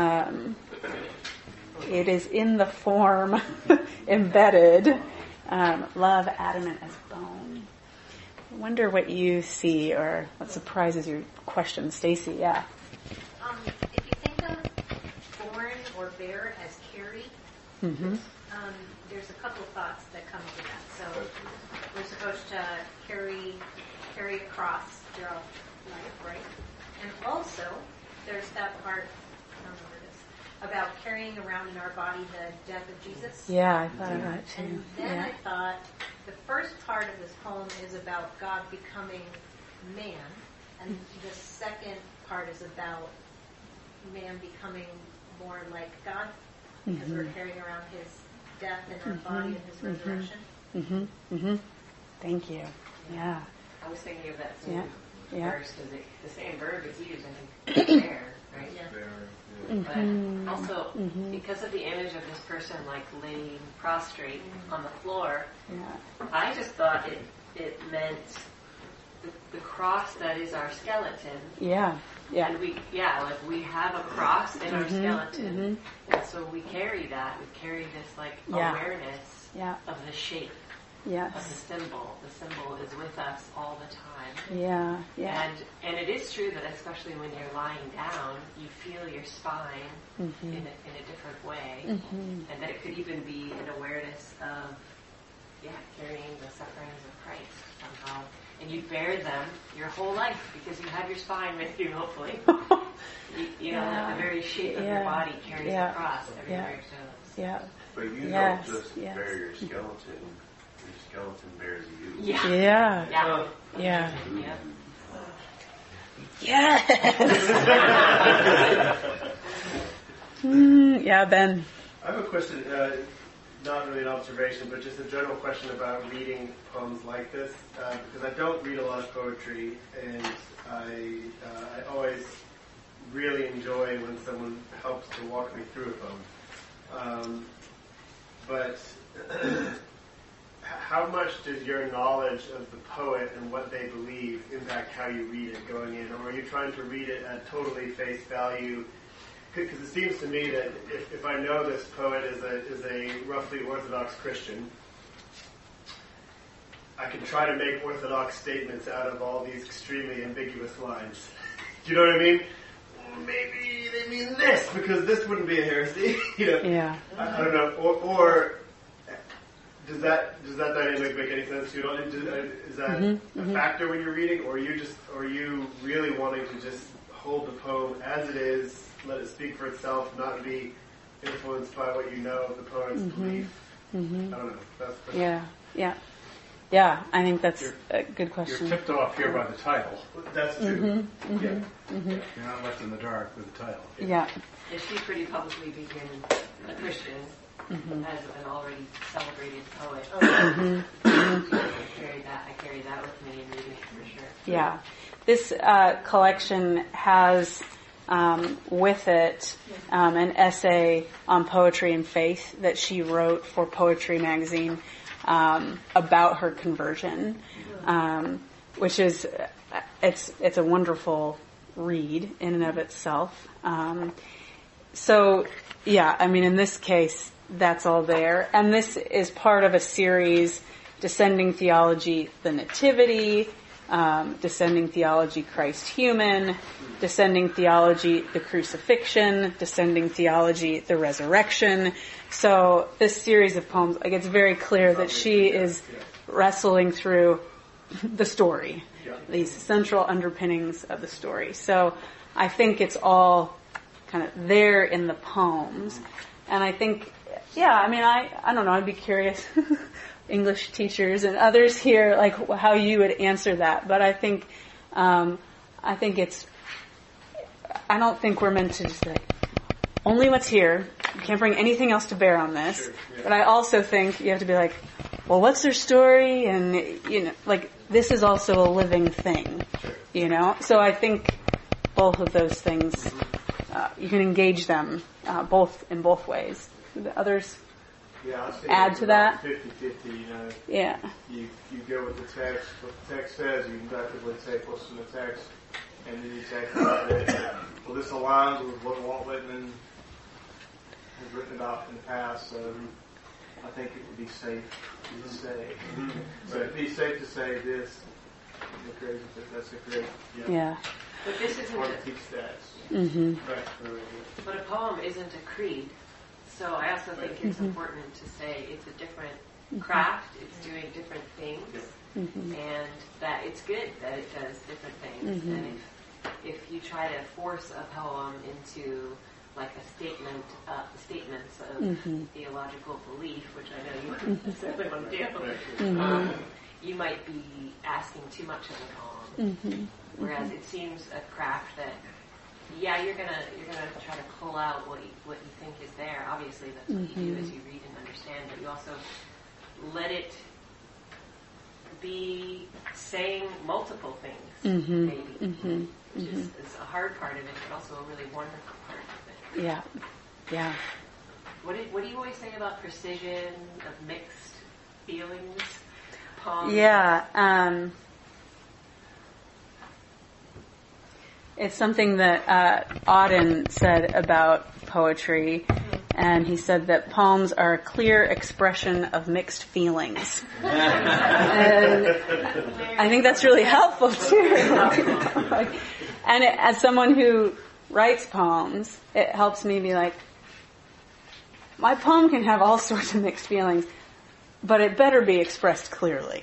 It is in the form embedded, love adamant as bone. I wonder what you see or what surprises your question, Stacy. Yeah. If you think of born or bear as carry, there's a couple of thoughts that come to that. So we're supposed to carry across throughout life, right? And also, there's that part, I don't know where it is, about carrying around in our body the death of Jesus. Yeah, I thought of that too. And then I thought the first part of this poem is about God becoming man, and the second part is about man becoming more like God, because we're carrying around his death in our body and his resurrection. Thank you. Yeah. I was thinking of that same verse, because the same verb is used, I think, there, right? Yeah. But also, because of the image of this person like laying prostrate on the floor, I just thought it meant the cross that is our skeleton. Yeah. Yeah. And we have a cross in our skeleton, and so we carry that. We carry this awareness of the shape. Yes. Of the symbol. The symbol is with us all the time. Yeah, yeah. And it is true that especially when you're lying down, you feel your spine in a different way. And that it could even be an awareness of, carrying the sufferings of Christ somehow. And you bear them your whole life because you have your spine with you, hopefully. The very shape of your body carries the cross everywhere it goes. Yeah. But you don't just bear your skeleton. Your skeleton bears you. Yeah. Yeah. Yeah. Yeah, Ben. I have a question, not really an observation, but just a general question about reading poems like this, because I don't read a lot of poetry, and I always really enjoy when someone helps to walk me through a poem. But how much does your knowledge of the poet and what they believe impact how you read it going in? Or are you trying to read it at totally face value? Because it seems to me that if I know this poet is a roughly Orthodox Christian, I can try to make Orthodox statements out of all these extremely ambiguous lines. Do you know what I mean? Maybe they mean this, because this wouldn't be a heresy. Yeah. I don't know. Or does that dynamic make any sense to you? Is that a factor when you're reading, or are you really wanting to just hold the poem as it is, let it speak for itself, not be influenced by what you know of the poet's belief? I don't know. That's the question. Yeah, I think that's a good question. You're tipped off here by the title. That's true. You're not left in the dark with the title. Yeah. And she pretty publicly became a Christian as an already celebrated poet. carry that with me in reading it for sure. Yeah. This collection has with it an essay on poetry and faith that she wrote for Poetry Magazine about her conversion, which is it's a wonderful read in and of itself. So yeah, I mean, in this case, that's all there, and this is part of a series: Descending Theology, the Nativity. Descending Theology, Christ Human, Descending Theology, the Crucifixion, Descending Theology, the Resurrection. So this series of poems, like, it's very clear that she is wrestling through the story, these central underpinnings of the story. So I think it's all kind of there in the poems. And I think, I mean, I don't know, I'd be curious English teachers and others here, like how you would answer that. But I think it's, I don't think we're meant to just like, only what's here. You can't bring anything else to bear on this. Sure, yeah. But I also think you have to be like, well, what's their story? And, like, this is also a living thing, So I think both of those things, you can engage them both in both ways. The others add to that? 50-50, Yeah. You go with the text, what the text says, you inductively take what's in the text, and then you take about it. Well, this aligns with what Walt Whitman has written about in the past, so I think it would be safe to say. But it'd be safe to say this. That's a great. Yeah. But this isn't to teach that. Mm-hmm. Right. But a poem isn't a creed. So I also think it's important to say it's a different craft, it's doing different things, and that it's good that it does different things. And if you try to force a poem into like statements of theological belief, which I know you wouldn't necessarily want to do, you might be asking too much of a poem. Whereas it seems a craft that, you're gonna try to pull out what you think is there. Obviously, that's what you do as you read and understand. But you also let it be saying multiple things, maybe, which is a hard part of it, but also a really wonderful part of it. Yeah. What do you always say about precision of mixed feelings? Poems? Yeah. It's something that Auden said about poetry, and he said that poems are a clear expression of mixed feelings. And I think that's really helpful too. And as someone who writes poems, it helps me be like, my poem can have all sorts of mixed feelings, but it better be expressed clearly.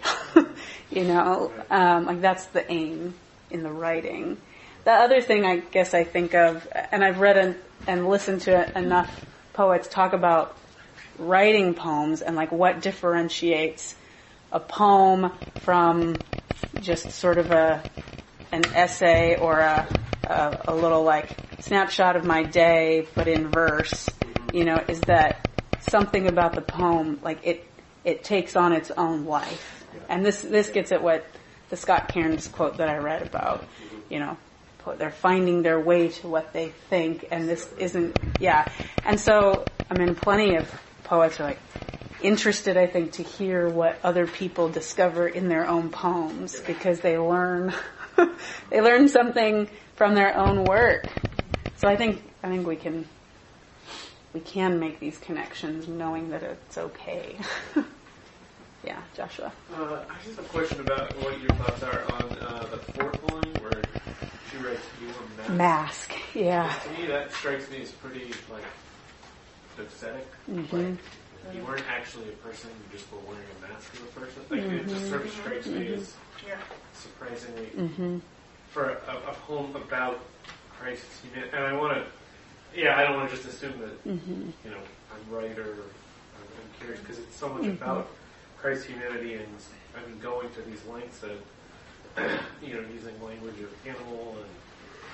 Like that's the aim in the writing. The other thing I guess I think of, and I've read and listened to enough poets talk about writing poems and like what differentiates a poem from just sort of an essay or a little like snapshot of my day but in verse, is that something about the poem, like it takes on its own life. And this gets at what the Scott Cairns quote that I read about, they're finding their way to what they think, and this isn't, And so, plenty of poets are like interested, I think, to hear what other people discover in their own poems, because they learn, they learn something from their own work. So I think we can make these connections knowing that it's okay. Yeah, Joshua. I just have a question about what your thoughts are on the fourth line where she writes "your mask." Yeah. To me, that strikes me as pretty pathetic. Like, you weren't actually a person; you just were wearing a mask of a person. Like it just sort of strikes me as surprisingly for a poem about Christ's humanity. And I want to, I don't want to just assume that I'm right or I'm curious because it's so much about Christ's humanity and going to these lengths of using language of animal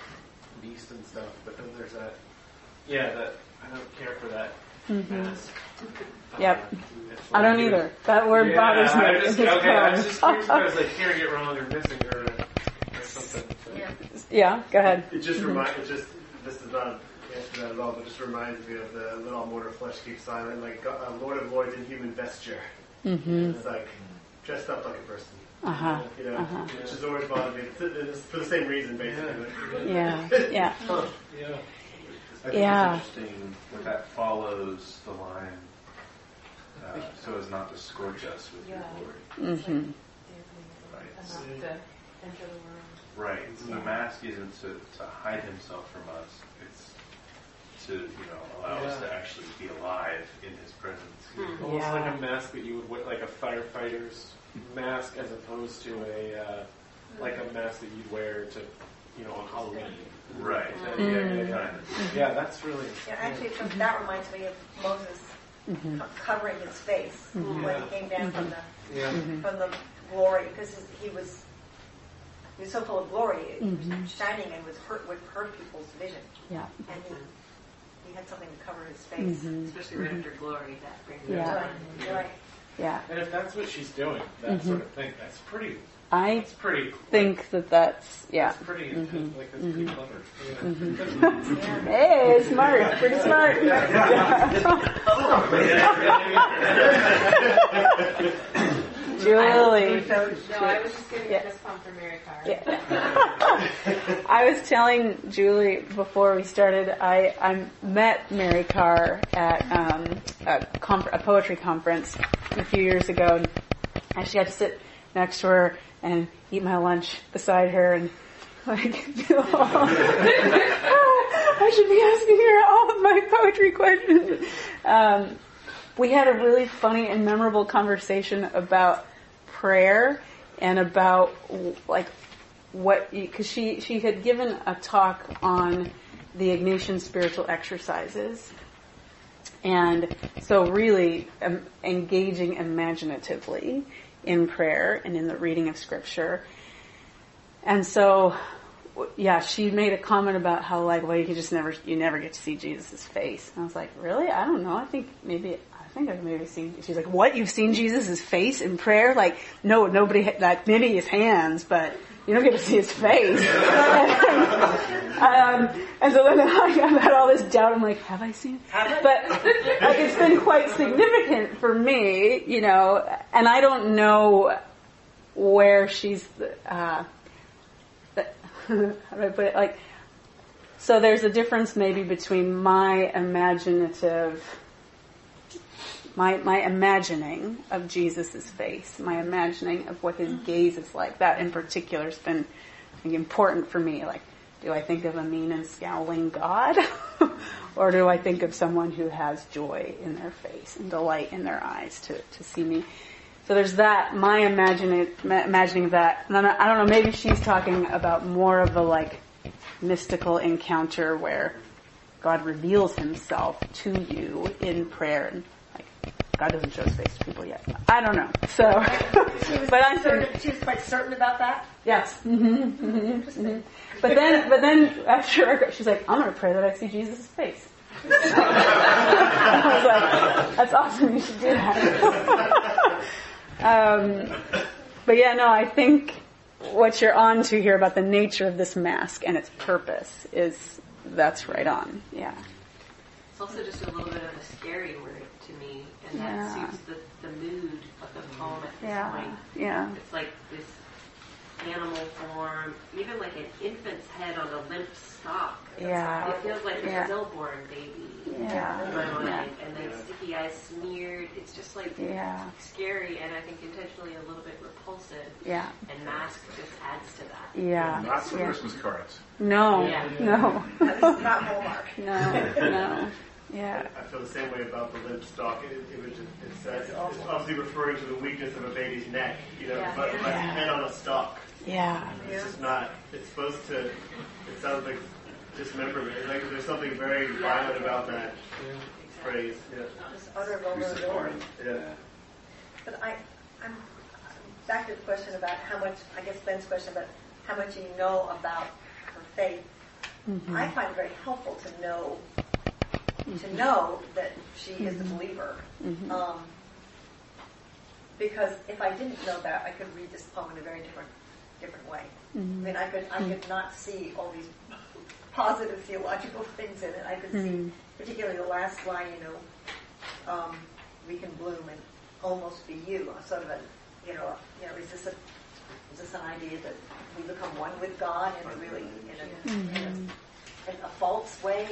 and beast and stuff. But then there's that I don't care for that mask. Yep. I don't either. That word bothers me. I'm just curious if I was like hearing it wrong or missing her or something. So. Yeah, go ahead. It just this is not an answer to that at all, but just reminds me of the "Let all mortal flesh keep silent," like Lord of Lords in human vesture. Mm-hmm. It's like dressed up like a person. Which has always bothered me. It's for the same reason, basically. Yeah. I think it's interesting when that follows the line, so as not to scorch us with your glory. Mm-hmm. Right. Right. The mask isn't to hide himself from us. It's to allow us to actually be alive in his presence. Almost like a mask that you would wear, like a firefighter's mask, as opposed to a mask that you'd wear to on Halloween. Right. Yeah, that's really. Yeah, actually, that reminds me of Moses covering his face when he came down from the glory, because he was so full of glory, it was shining and would hurt people's vision. Yeah. And he had something to cover his face, especially right after glory. That brings right. Yeah. And if that's what she's doing, that sort of thing, that's pretty. I pretty think that's That's pretty like that's pretty clever. Yeah. Hey, smart, pretty smart. Julie. No, I was just giving this pump for Mary Carr. Yeah. I was telling Julie before we started, I met Mary Carr at a poetry conference a few years ago, and I actually got to sit next to her and eat my lunch beside her, and I should be asking her all of my poetry questions. We had a really funny and memorable conversation about prayer and about because she had given a talk on the Ignatian spiritual exercises, and so really engaging imaginatively in prayer and in the reading of scripture. And so, she made a comment about how you never get to see Jesus' face. And I was like, really? I don't know. I think I've maybe seen. She's like, what? You've seen Jesus' face in prayer? Like, no, nobody. Like, maybe his hands, but you don't get to see his face. And so then I've had all this doubt. I'm like, have I seen it? But it's been quite significant for me, and I don't know where she's. How do I put it? So there's a difference maybe between my imagining of Jesus' face, my imagining of what his gaze is like. That in particular has been, I think, important for me. Like, do I think of a mean and scowling God? Or do I think of someone who has joy in their face and delight in their eyes to see me? So there's that, my imagining of that. And then I don't know, maybe she's talking about more of a mystical encounter where God reveals himself to you in prayer, and God doesn't show his face to people yet. I don't know. So, she was quite certain about that. Yes. Interesting. But then after she's like, I'm going to pray that I see Jesus' face. I was like, that's awesome. You should do that. But I think what you're on to here about the nature of this mask and its purpose that's right on. Yeah. It's also just a little bit of a scary word to me, and that suits the mood of the poem at this point. Yeah. It's like this animal form, even like an infant's head on a limp stalk. Yeah. It feels like a stillborn baby. Yeah. In my mind. And then sticky eyes smeared. It's just scary, and I think intentionally a little bit repulsive. Yeah. And mask just adds to that. Yeah. Not for Christmas cards. No. Yeah. No. That is not Hallmark. No. Yeah. I feel the same way about the limp stalk. It's obviously referring to the weakness of a baby's neck, but like head on a stalk. Yeah. It's just not. It's supposed to. It sounds like dismemberment. There's something very violent about that phrase. Yeah. Just utter vulnerability. Yeah. But I'm back to the question about how much. I guess Ben's question about how much you know about her faith. Mm-hmm. I find it very helpful to know to know that she is a believer. Because if I didn't know that, I could read this poem in a very different way. I mean, I could not see all these positive theological things in it. I could see, particularly the last line, we can bloom and almost be you. Sort of a, is this an idea that we become one with God in a really, in a false way,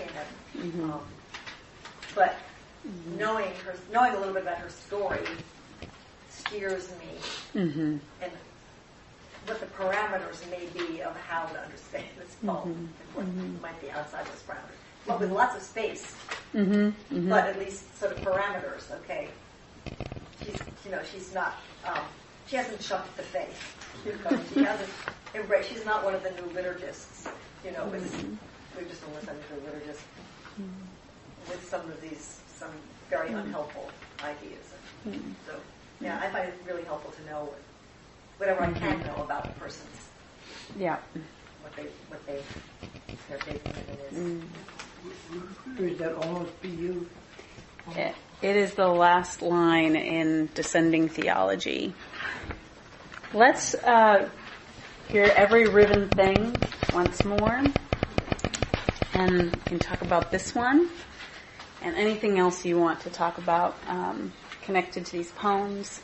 but knowing a little bit about her story steers me, and what the parameters may be of how to understand this poem, and what might be outside those parameters. But with lots of space, but at least sort of parameters. Okay, she's not. She hasn't chucked the faith. She hasn't embraced. She's not one of the new liturgists. We've just been listening to a liturgist with some very unhelpful ideas. So, yeah, I find it really helpful to know whatever I can know about the persons. Yeah. What their faith commitment is. Or is that almost be you? It is the last line in Descending Theology. Let's hear Every Riven Thing once more. And we can talk about this one and anything else you want to talk about connected to these poems.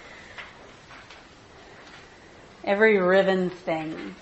Every riven thing.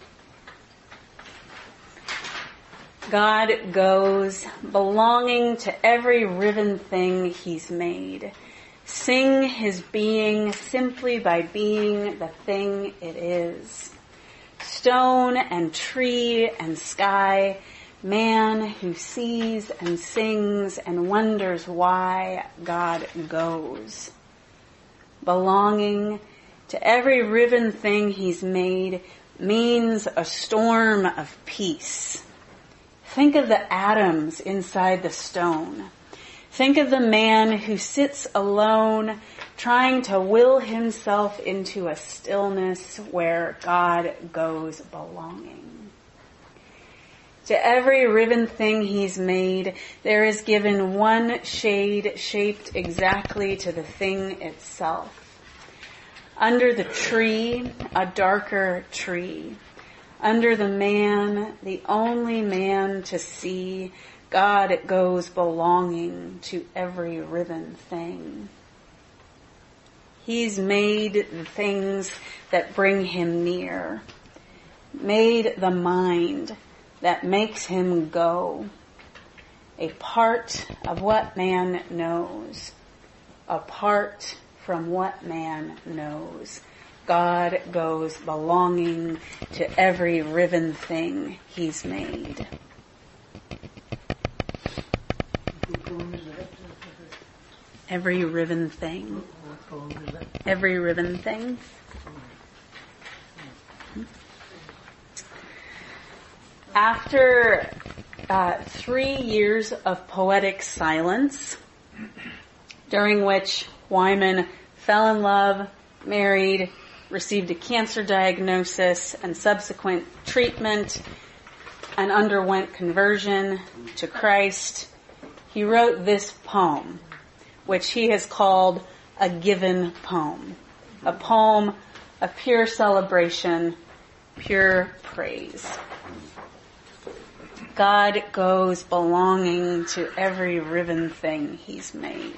God goes, belonging to every riven thing he's made. Sing his being simply by being the thing it is. Stone and tree and sky, man who sees and sings and wonders why God goes. Belonging to every riven thing he's made means a storm of peace. Think of the atoms inside the stone. Think of the man who sits alone, trying to will himself into a stillness where God goes belonging. To every riven thing he's made, there is given one shade shaped exactly to the thing itself. Under the tree, a darker tree. Under the man, the only man to see, God goes belonging to every riven thing. He's made the things that bring him near, made the mind that makes him go, a part of what man knows, apart from what man knows. God goes belonging to every riven thing he's made. Every riven thing. Every riven thing. After 3 years of poetic silence, during which Wyman fell in love, married, received a cancer diagnosis and subsequent treatment, and underwent conversion to Christ, he wrote this poem, which he has called a given poem. A poem of pure celebration, pure praise. God goes belonging to every riven thing he's made.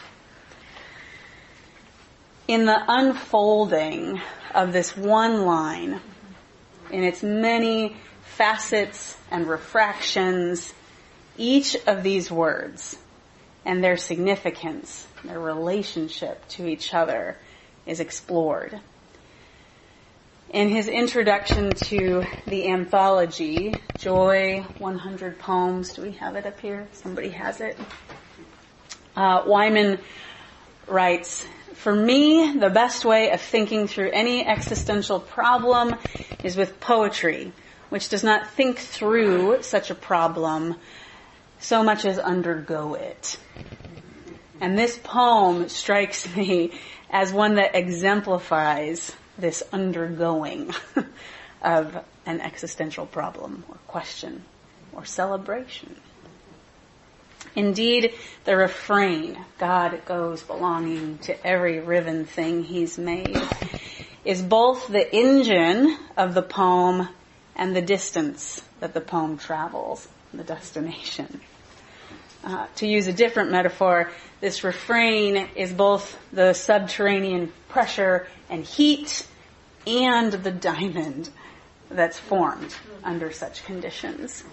In the unfolding of this one line, in its many facets and refractions, each of these words and their significance, their relationship to each other is explored. In his introduction to the anthology, Joy, 100 Poems, do we have it up here? Somebody has it. Wyman writes, "For me, the best way of thinking through any existential problem is with poetry, which does not think through such a problem so much as undergo it." And this poem strikes me as one that exemplifies this undergoing of an existential problem or question or celebration. Indeed, the refrain, God goes belonging to every riven thing he's made, is both the engine of the poem and the distance that the poem travels, the destination. To use a different metaphor, this refrain is both the subterranean pressure and heat and the diamond that's formed under such conditions.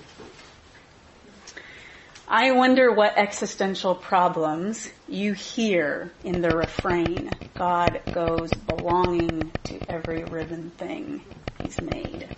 I wonder what existential problems you hear in the refrain, God goes belonging to every riven thing he's made.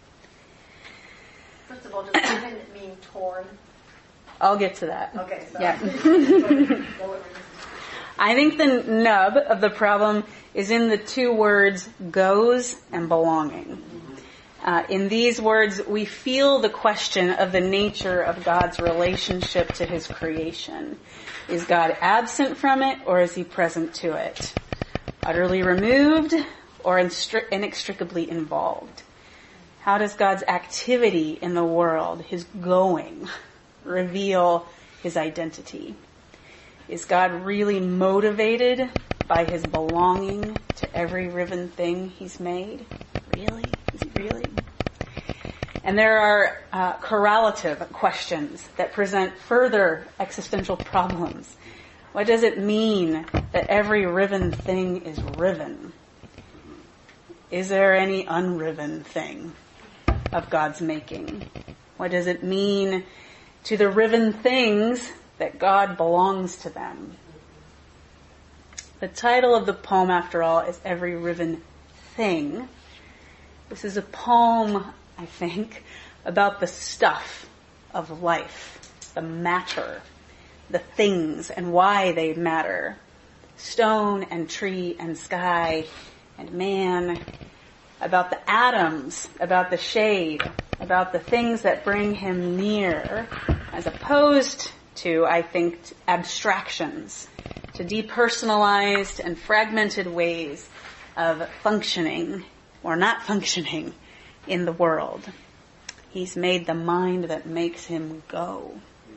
First of all, does riven mean torn? I'll get to that. Okay, sorry. Yeah. I think the nub of the problem is in the two words goes and belonging. In these words, we feel the question of the nature of God's relationship to his creation. Is God absent from it, or is he present to it? Utterly removed, or inextricably involved? How does God's activity in the world, his going, reveal his identity? Is God really motivated by his belonging to every riven thing he's made? Really? Is he really? And there are correlative questions that present further existential problems. What does it mean that every riven thing is riven? Is there any unriven thing of God's making? What does it mean to the riven things that God belongs to them? The title of the poem, after all, is Every Riven Thing. This is a poem, I think, about the stuff of life, the matter, the things and why they matter. Stone and tree and sky and man, about the atoms, about the shade, about the things that bring him near, as opposed to, I think, abstractions, to depersonalized and fragmented ways of functioning or not functioning in the world. He's made the mind that makes him go.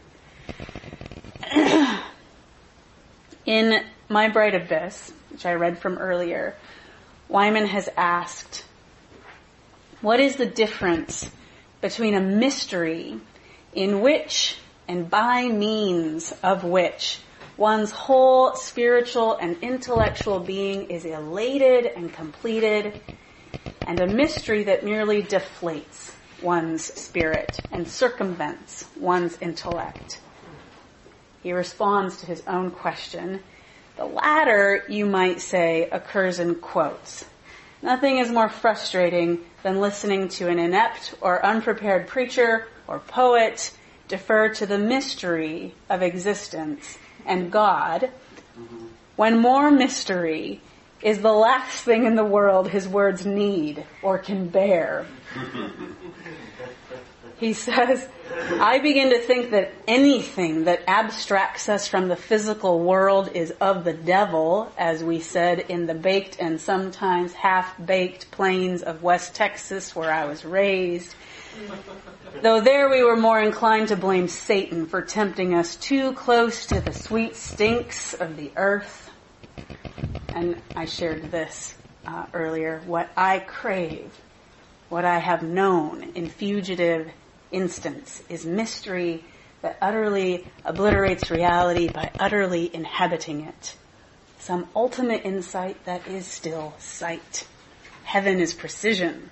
In My Bright Abyss, which I read from earlier, Wyman has asked, what is the difference between a mystery in which and by means of which one's whole spiritual and intellectual being is elated and completed, and a mystery that merely deflates one's spirit and circumvents one's intellect? He responds to his own question. The latter, you might say, occurs in quotes. Nothing is more frustrating than listening to an inept or unprepared preacher or poet defer to the mystery of existence and God, when more mystery is the last thing in the world his words need or can bear. He says, I begin to think that anything that abstracts us from the physical world is of the devil, as we said in the baked and sometimes half-baked plains of West Texas where I was raised. Though there we were more inclined to blame Satan for tempting us too close to the sweet stinks of the earth. And I shared this earlier. What I crave, what I have known in fugitive instance, is mystery that utterly obliterates reality by utterly inhabiting it. Some ultimate insight that is still sight. Heaven is precision.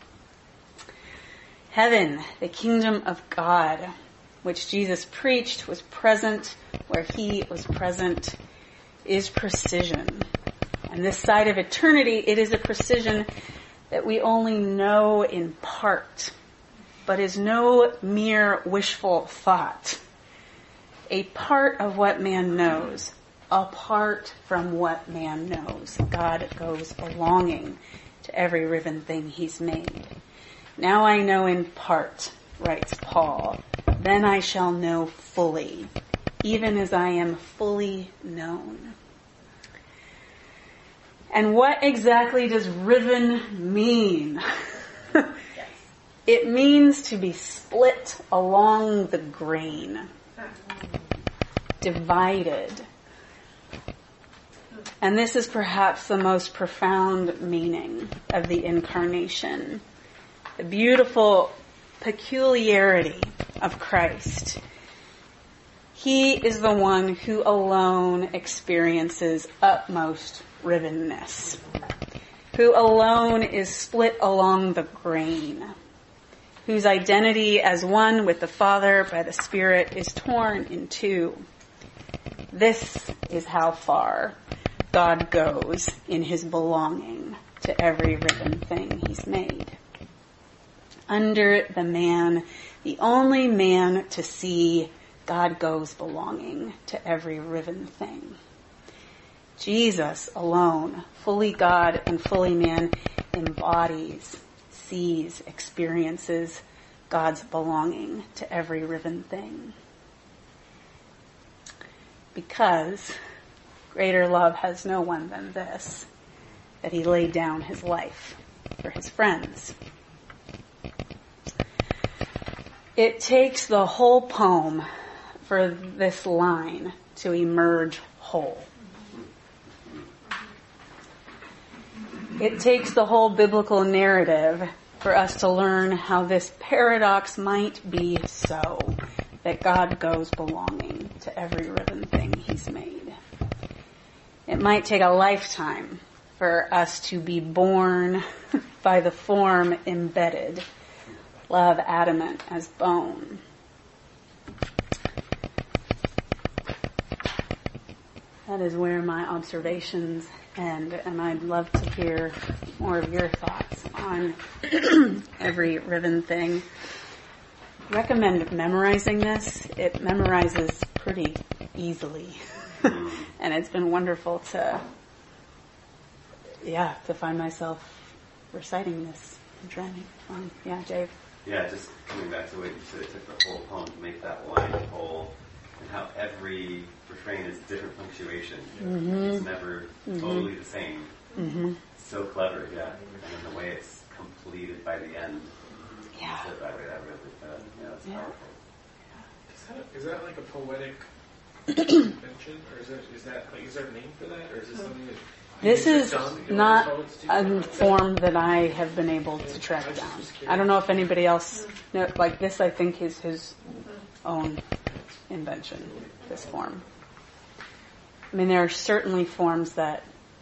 Heaven, the kingdom of God, which Jesus preached, was present where he was present, is precision. And this side of eternity, it is a precision that we only know in part, but is no mere wishful thought. A part of what man knows, apart from what man knows. God goes belonging to every riven thing he's made. Now I know in part, writes Paul, then I shall know fully, even as I am fully known. And what exactly does riven mean? It means to be split along the grain. divided. And this is perhaps the most profound meaning of the incarnation. The beautiful peculiarity of Christ. He is the one who alone experiences utmost rivenness, who alone is split along the grain, whose identity as one with the Father by the Spirit is torn in two. This is how far God goes in his belonging to every riven thing he's made. Under the man, the only man to see, God goes belonging to every riven thing. Jesus alone, fully God and fully man, embodies, sees, experiences God's belonging to every riven thing. Because greater love has no one than this, that he laid down his life for his friends. It takes the whole poem for this line to emerge whole. It takes the whole biblical narrative for us to learn how this paradox might be so, that God goes belonging to every riven thing he's made. It might take a lifetime for us to be born by the form embedded, love adamant as bone. That is where my observations end, and I'd love to hear more of your thoughts on every riven thing. Recommend memorizing this. It memorizes pretty easily. And it's been wonderful to find myself reciting this and training. Yeah, Dave? Yeah, just coming back to what you said, it took the whole poem to make that line whole, and how every refrain is different punctuation. It's never totally the same. So clever, yeah. And then the way it's completed by the end. Yeah. Said that way, that really, it's powerful. Is that like a poetic invention, or is there a name for that, or is this something that? This is not a form that I have been able to track down. I don't know if anybody else like this. I think is his own invention. This form. I mean, there are certainly forms that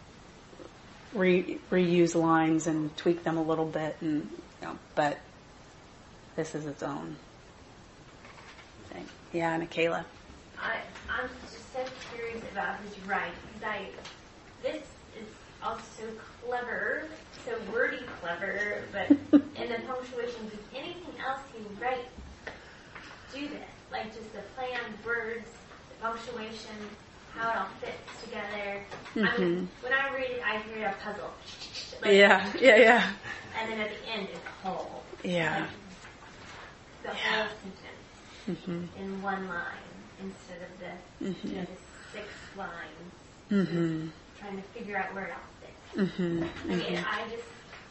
reuse lines and tweak them a little bit, and but this is its own thing. Yeah, Nikayla. I'm just so curious about his writing. This is also so clever, so wordy clever, but in the punctuation, does anything else he writes do this? Like just the play on words, the punctuation, how it all fits together. I mean, when I read it, I hear a puzzle. Yeah. And then at the end, it's whole. Yeah. Like the whole sentence in one line instead of the 6 lines. Trying to figure out where it all fits. Again, I just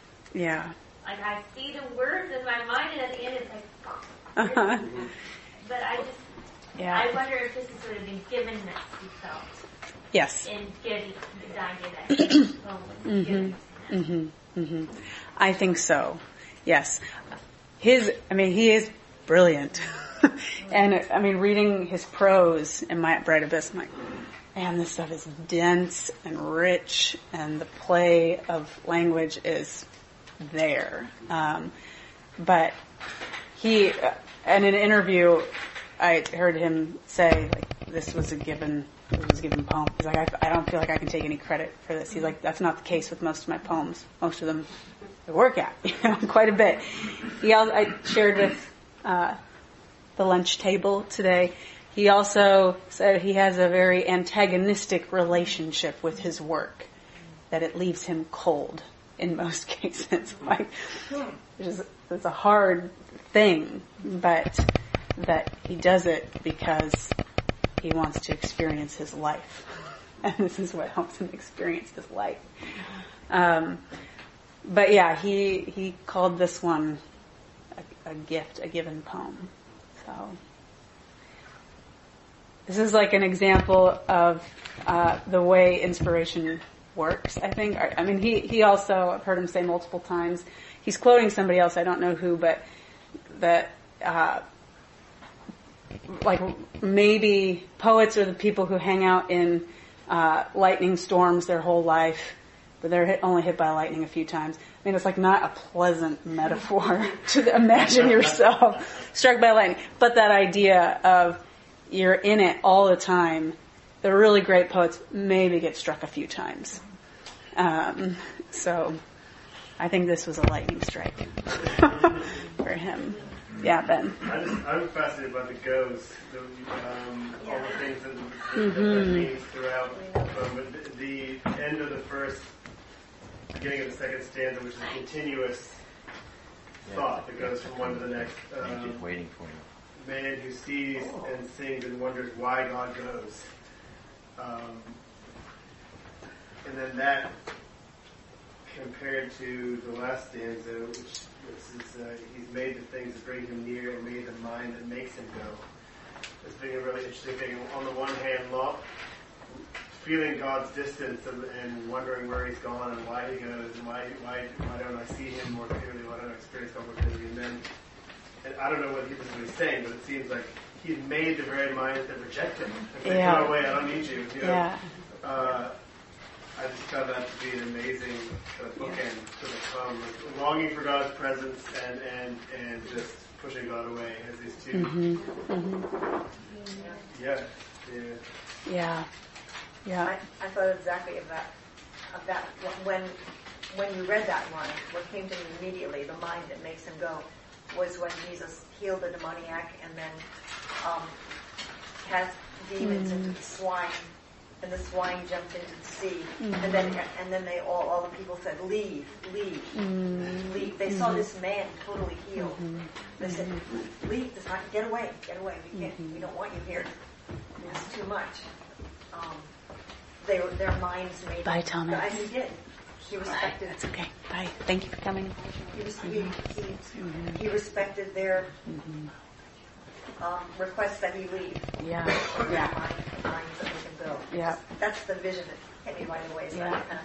I see the words in my mind, and at the end it's like, but I just I wonder if this is sort of the givenness he felt. Yes. In giving the idea that I think so. Yes. He is brilliant. And I mean, reading his prose in My Bright Abyss, I'm like, man, this stuff is dense and rich, and the play of language is there. But he, in an interview, I heard him say, like, this was a given poem. He's like, I don't feel like I can take any credit for this. He's like, that's not the case with most of my poems. Most of them I work at, quite a bit. I shared with the lunch table today. He also said he has a very antagonistic relationship with his work, that it leaves him cold in most cases. Like, it's a hard thing, but that he does it because he wants to experience his life. And this is what helps him experience his life. But yeah, he called this one a gift, a given poem. So This is like an example of the way inspiration works, I think. I mean, he also, I've heard him say multiple times, he's quoting somebody else, I don't know who, but that like maybe poets are the people who hang out in lightning storms their whole life, but they're only hit by lightning a few times. I mean, it's like not a pleasant metaphor to imagine yourself struck by lightning. But that idea of you're in it all the time, the really great poets maybe get struck a few times. So I think this was a lightning strike for him. Yeah, Ben. I'm fascinated by the goes, all the things that means throughout. But the end of the first, beginning of the second stanza, which is a continuous thought that goes from one to the next. Waiting for you. Man who sees and sings and wonders why God goes. And then that compared to the last stanza, which is he's made the things that bring him near and made the mind that makes him go. It's been a really interesting thing. On the one hand, feeling God's distance and wondering where he's gone and why he goes and why don't I see him more clearly, why don't I experience God more clearly, and I don't know what he's saying, but it seems like he's made the very minds that reject him. They go away, I don't need you. I just found that to be an amazing bookend to the poem, like longing for God's presence and just pushing God away as these two. Yeah. I thought exactly of that when you read that one. What came to me immediately, the mind that makes him go, was when Jesus healed the demoniac and then cast demons into the swine. And the swine jumped into the sea, and then they all the people said, "Leave, leave." They saw this man totally healed. They said, "Leave, get away. We can't. We don't want you here. It's too much." Their minds made. Bye, Thomas. And he did. He respected. That's okay. Bye. Thank you for coming. He respected their request that he leave. Minds that we can build. Yeah. That's the vision that hit me right away. That passage.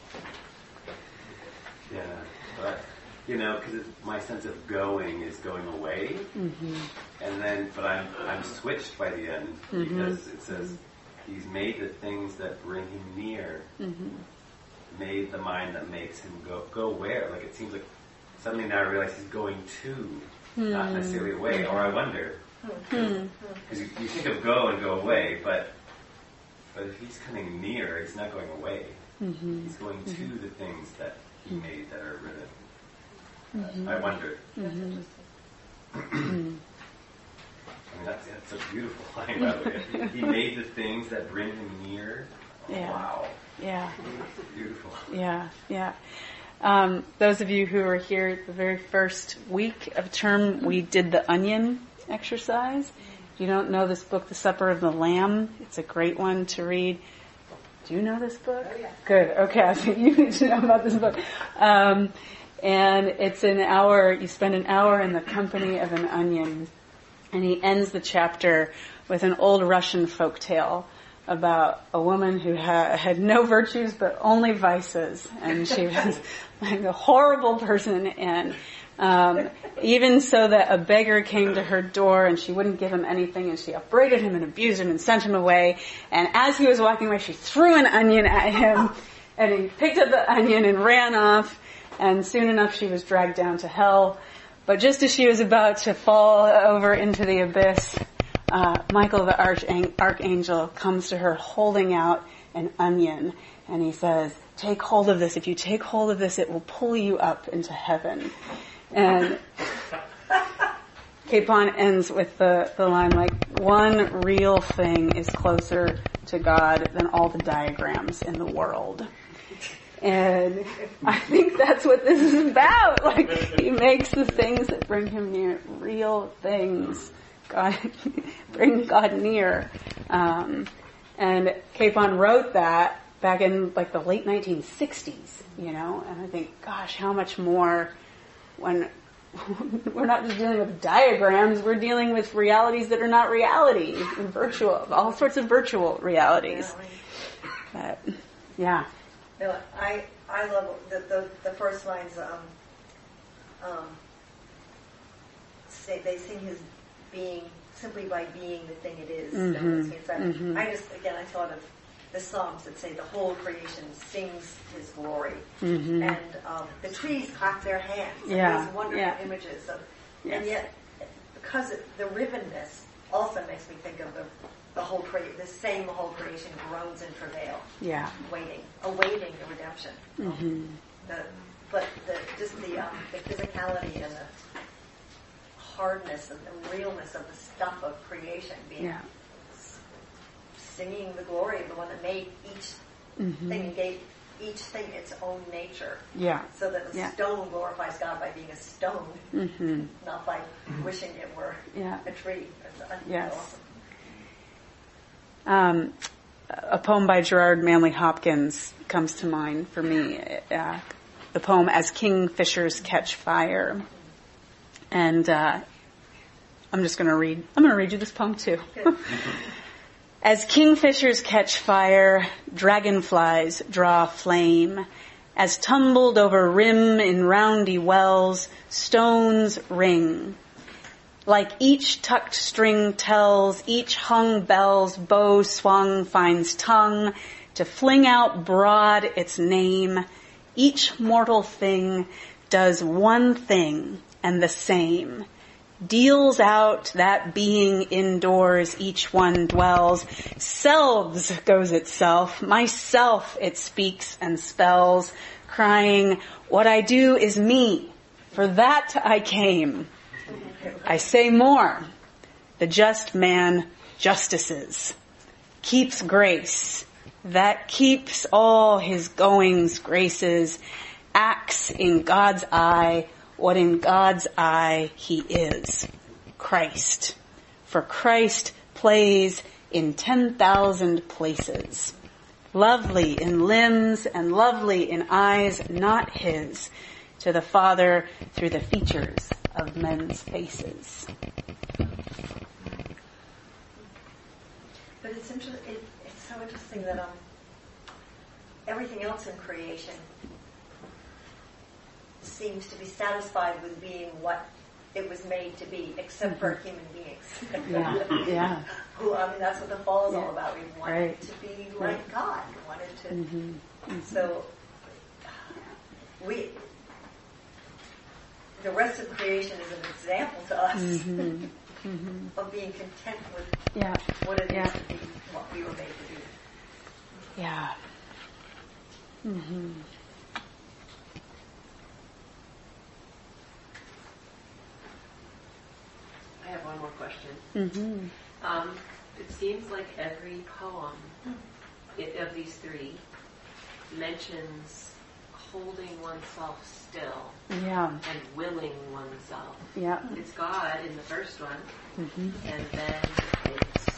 Yeah, but because my sense of going is going away, and then but I'm switched by the end because it says he's made the things that bring him near, made the mind that makes him go where? Like it seems like suddenly now I realize he's going to, not necessarily away, or I wonder. Because you think of go and go away, but if he's coming near, he's not going away. He's going to the things that he made that are written. I wonder. I mean, that's a beautiful line, by the way. He made the things that bring him near. Yeah. Wow. Yeah. Beautiful. Yeah. Those of you who were here the very first week of term, we did the onion exercise. If you don't know this book, The Supper of the Lamb, it's a great one to read. Do you know this book? Oh, yeah. Good. Okay, I think you need to know about this book. And it's an hour, you spend an hour in the company of an onion, and he ends the chapter with an old Russian folk tale about a woman who had no virtues but only vices, and she was like a horrible person, and even so that a beggar came to her door and she wouldn't give him anything, and she upbraided him and abused him and sent him away, and as he was walking away she threw an onion at him, and he picked up the onion and ran off, and soon enough she was dragged down to hell. But just as she was about to fall over into the abyss, Michael the archangel comes to her holding out an onion, and he says, "Take hold of this. If you take hold of this, it will pull you up into heaven." And Capon ends with the line like, "One real thing is closer to God than all the diagrams in the world." And I think that's what this is about. Like, he makes the things that bring him near real things. Bring God near. And Capon wrote that back in like the late 1960s, and I think, gosh, how much more when we're not just dealing with diagrams, we're dealing with realities that are not reality, virtual, all sorts of virtual realities. But, yeah. No, I love the first lines, say they sing his being simply by being the thing it is. Mm-hmm. I thought of the Psalms that say the whole creation sings his glory. Mm-hmm. And the trees clap their hands. Yeah. These wonderful images of, and yet, because the rivenness also makes me think of the whole whole creation groans in travail. Yeah. Awaiting the redemption. Mm-hmm. But the physicality and the hardness and the realness of the stuff of creation being singing the glory of the one that made each thing and gave each thing its own nature. Yeah. So that the stone glorifies God by being a stone, not by wishing it were a tree. Yes. Awesome. A poem by Gerard Manley Hopkins comes to mind for me. The poem "As Kingfishers Catch Fire," and I'm going to read you this poem too. As kingfishers catch fire, dragonflies draw flame. As tumbled over rim in roundy wells, stones ring. Like each tucked string tells, each hung bell's bow swung finds tongue to fling out broad its name. Each mortal thing does one thing and the same. Deals out that being indoors each one dwells. Selves goes itself, myself it speaks and spells, crying, what I do is me, for that I came. I say more, the just man justices, keeps grace, that keeps all his goings graces, acts in God's eye, what in God's eye he is, Christ. For Christ plays in 10,000 places, lovely in limbs and lovely in eyes not his, to the Father through the features of men's faces. But it's so interesting that everything else in creation seems to be satisfied with being what it was made to be, except for human beings. Yeah. Who, that's what the fall is all about. We wanted to be like God. We wanted to. So, the rest of creation is an example to us of being content with what it is to be, what we were made to be. Yeah. Mm-hmm. I have one more question. It seems like every poem of these three mentions holding oneself still and willing oneself. Yeah. It's God in the first one, and then it's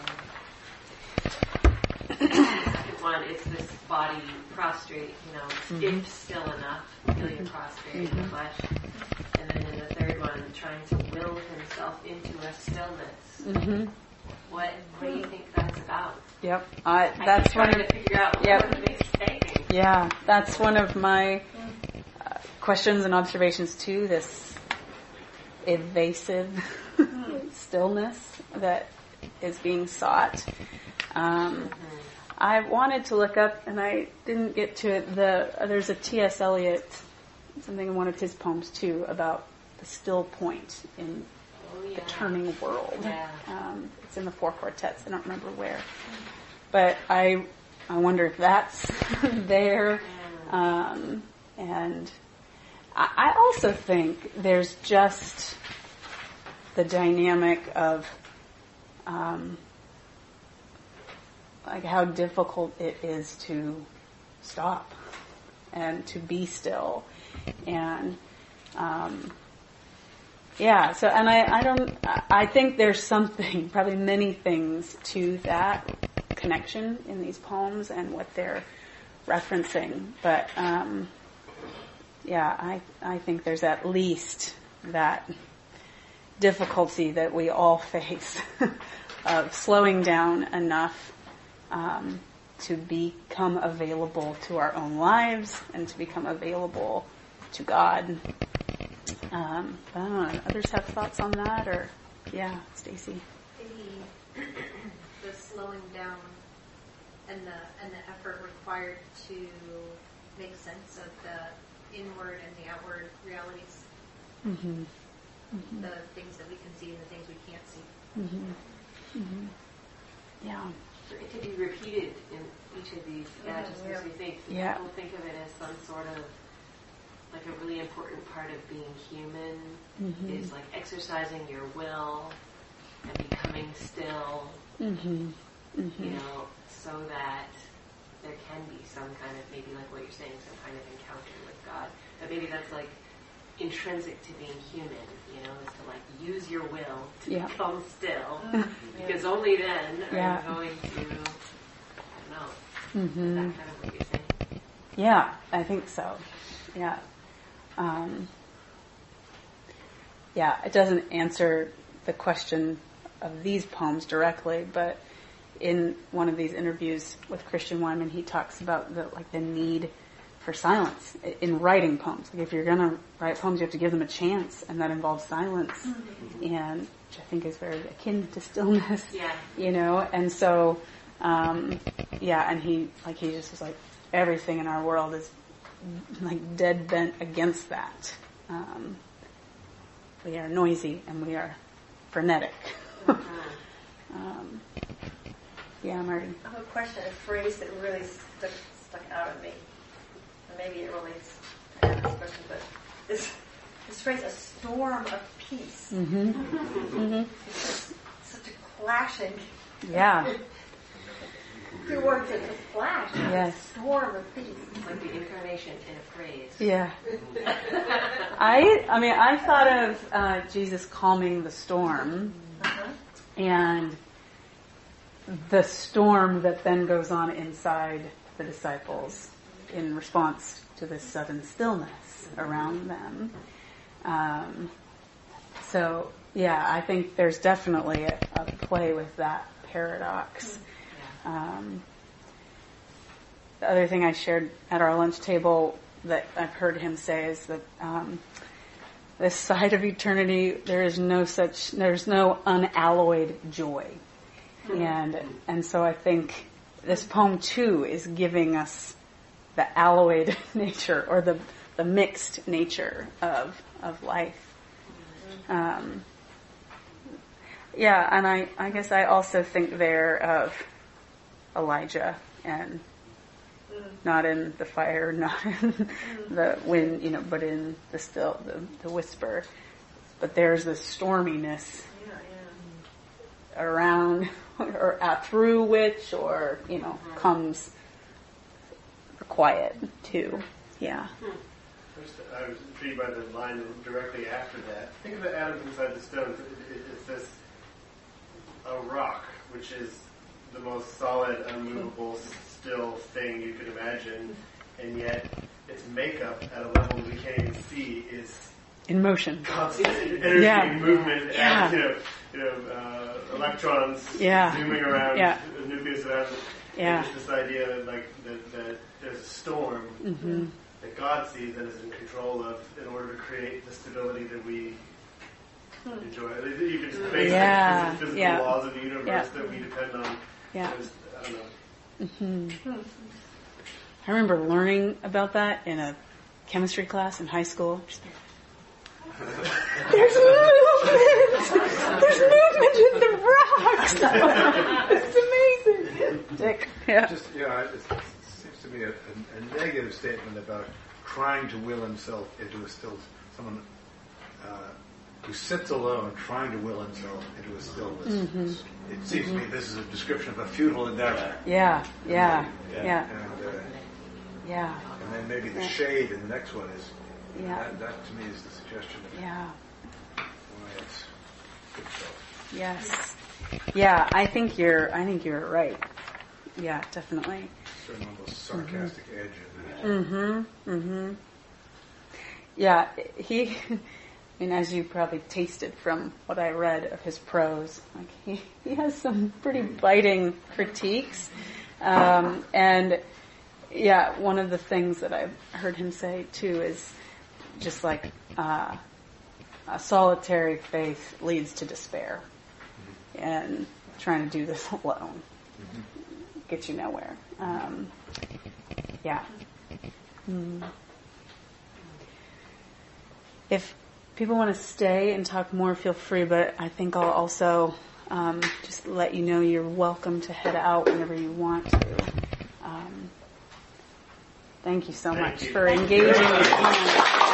the second one, it's this body prostrate, if still enough, feel you prostrate in the flesh. And then in the third one, trying to will himself into a stillness. What do you think that's about? Yep. That's trying to figure out what makes saying. Yeah, that's one of my questions and observations too, this evasive stillness that is being sought. I wanted to look up, and I didn't get to it, there's a T.S. Eliot, something in one of his poems too, about the still point in the turning world. Yeah. It's in the Four Quartets. I don't remember where. But I wonder if that's there. And I also think there's just the dynamic of like how difficult it is to stop and to be still. And so, and I think there's something, probably many things to that connection in these poems and what they're referencing. But, I think there's at least that difficulty that we all face of slowing down enough to become available to our own lives and to become available to God. I don't know. Others have thoughts on that, or Stacy. The slowing down and the effort required to make sense of the inward and the outward realities, the things that we can see and the things we can't see. Yeah. For it to be repeated in each of these just makes me think. People think of it as some sort of like a really important part of being human is like exercising your will and becoming still, you know, so that there can be some kind of, maybe like what you're saying, some kind of encounter with God. But maybe that's like intrinsic to being human, you know, is to like use your will to become still, because only then are you going to, I don't know, is that kind of what you're saying? Yeah, I think so. Yeah. It doesn't answer the question of these poems directly, but in one of these interviews with Christian Wiman, he talks about the need for silence in writing poems. Like if you're going to write poems, you have to give them a chance, and that involves silence, and which I think is very akin to stillness. You know, and so, and he just was like, everything in our world is like dead bent against that. We are noisy and we are frenetic. Marty. I have a question, a phrase that really stuck out at me. And maybe it relates to this question, but this phrase, a storm of peace. It's such a clashing. Two words in a flash. Yes. Storm of peace. It's like the incarnation in a phrase. Yeah. I thought of Jesus calming the storm, and the storm that then goes on inside the disciples in response to this sudden stillness around them. I think there's definitely a play with that paradox. The other thing I shared at our lunch table that I've heard him say is that this side of eternity, there's no unalloyed joy. And so I think this poem too is giving us the alloyed nature, or the mixed nature of life. And I guess I also think there of Elijah, and not in the fire, not in the wind, but in the still, the whisper. But there's this storminess around, or through which, or comes quiet too. First, I was intrigued by the line directly after that. Think of the atoms inside the stone. It's this a rock, which is the most solid, unmovable, still thing you could imagine, and yet its makeup at a level we can't even see is in motion, constant energy and movement, and electrons zooming around the nucleus of atoms. It's this idea like that there's a storm that God sees and is in control of in order to create the stability that we enjoy. Even just the basic physical laws of the universe that we depend on. I don't know. I remember learning about that in a chemistry class in high school. There's movement! There's movement in the rocks! It's amazing! Dick. It seems to be a negative statement about trying to will himself into a still, someone who sits alone trying to will himself into a stillness. It seems to me this is a description of a futile endeavor. And then maybe the shade in the next one is, that to me is the suggestion of why it's good stuff. Yes. Yeah, I think you're right. Yeah, definitely. Certain almost sarcastic edge of it. Yeah, and as you probably tasted from what I read of his prose, like he has some pretty biting critiques. And yeah, one of the things that I've heard him say too is just like a solitary faith leads to despair, and trying to do this alone gets you nowhere. Yeah. If people want to stay and talk more, feel free, but I think I'll also just let you know you're welcome to head out whenever you want to. Thank you so much for engaging.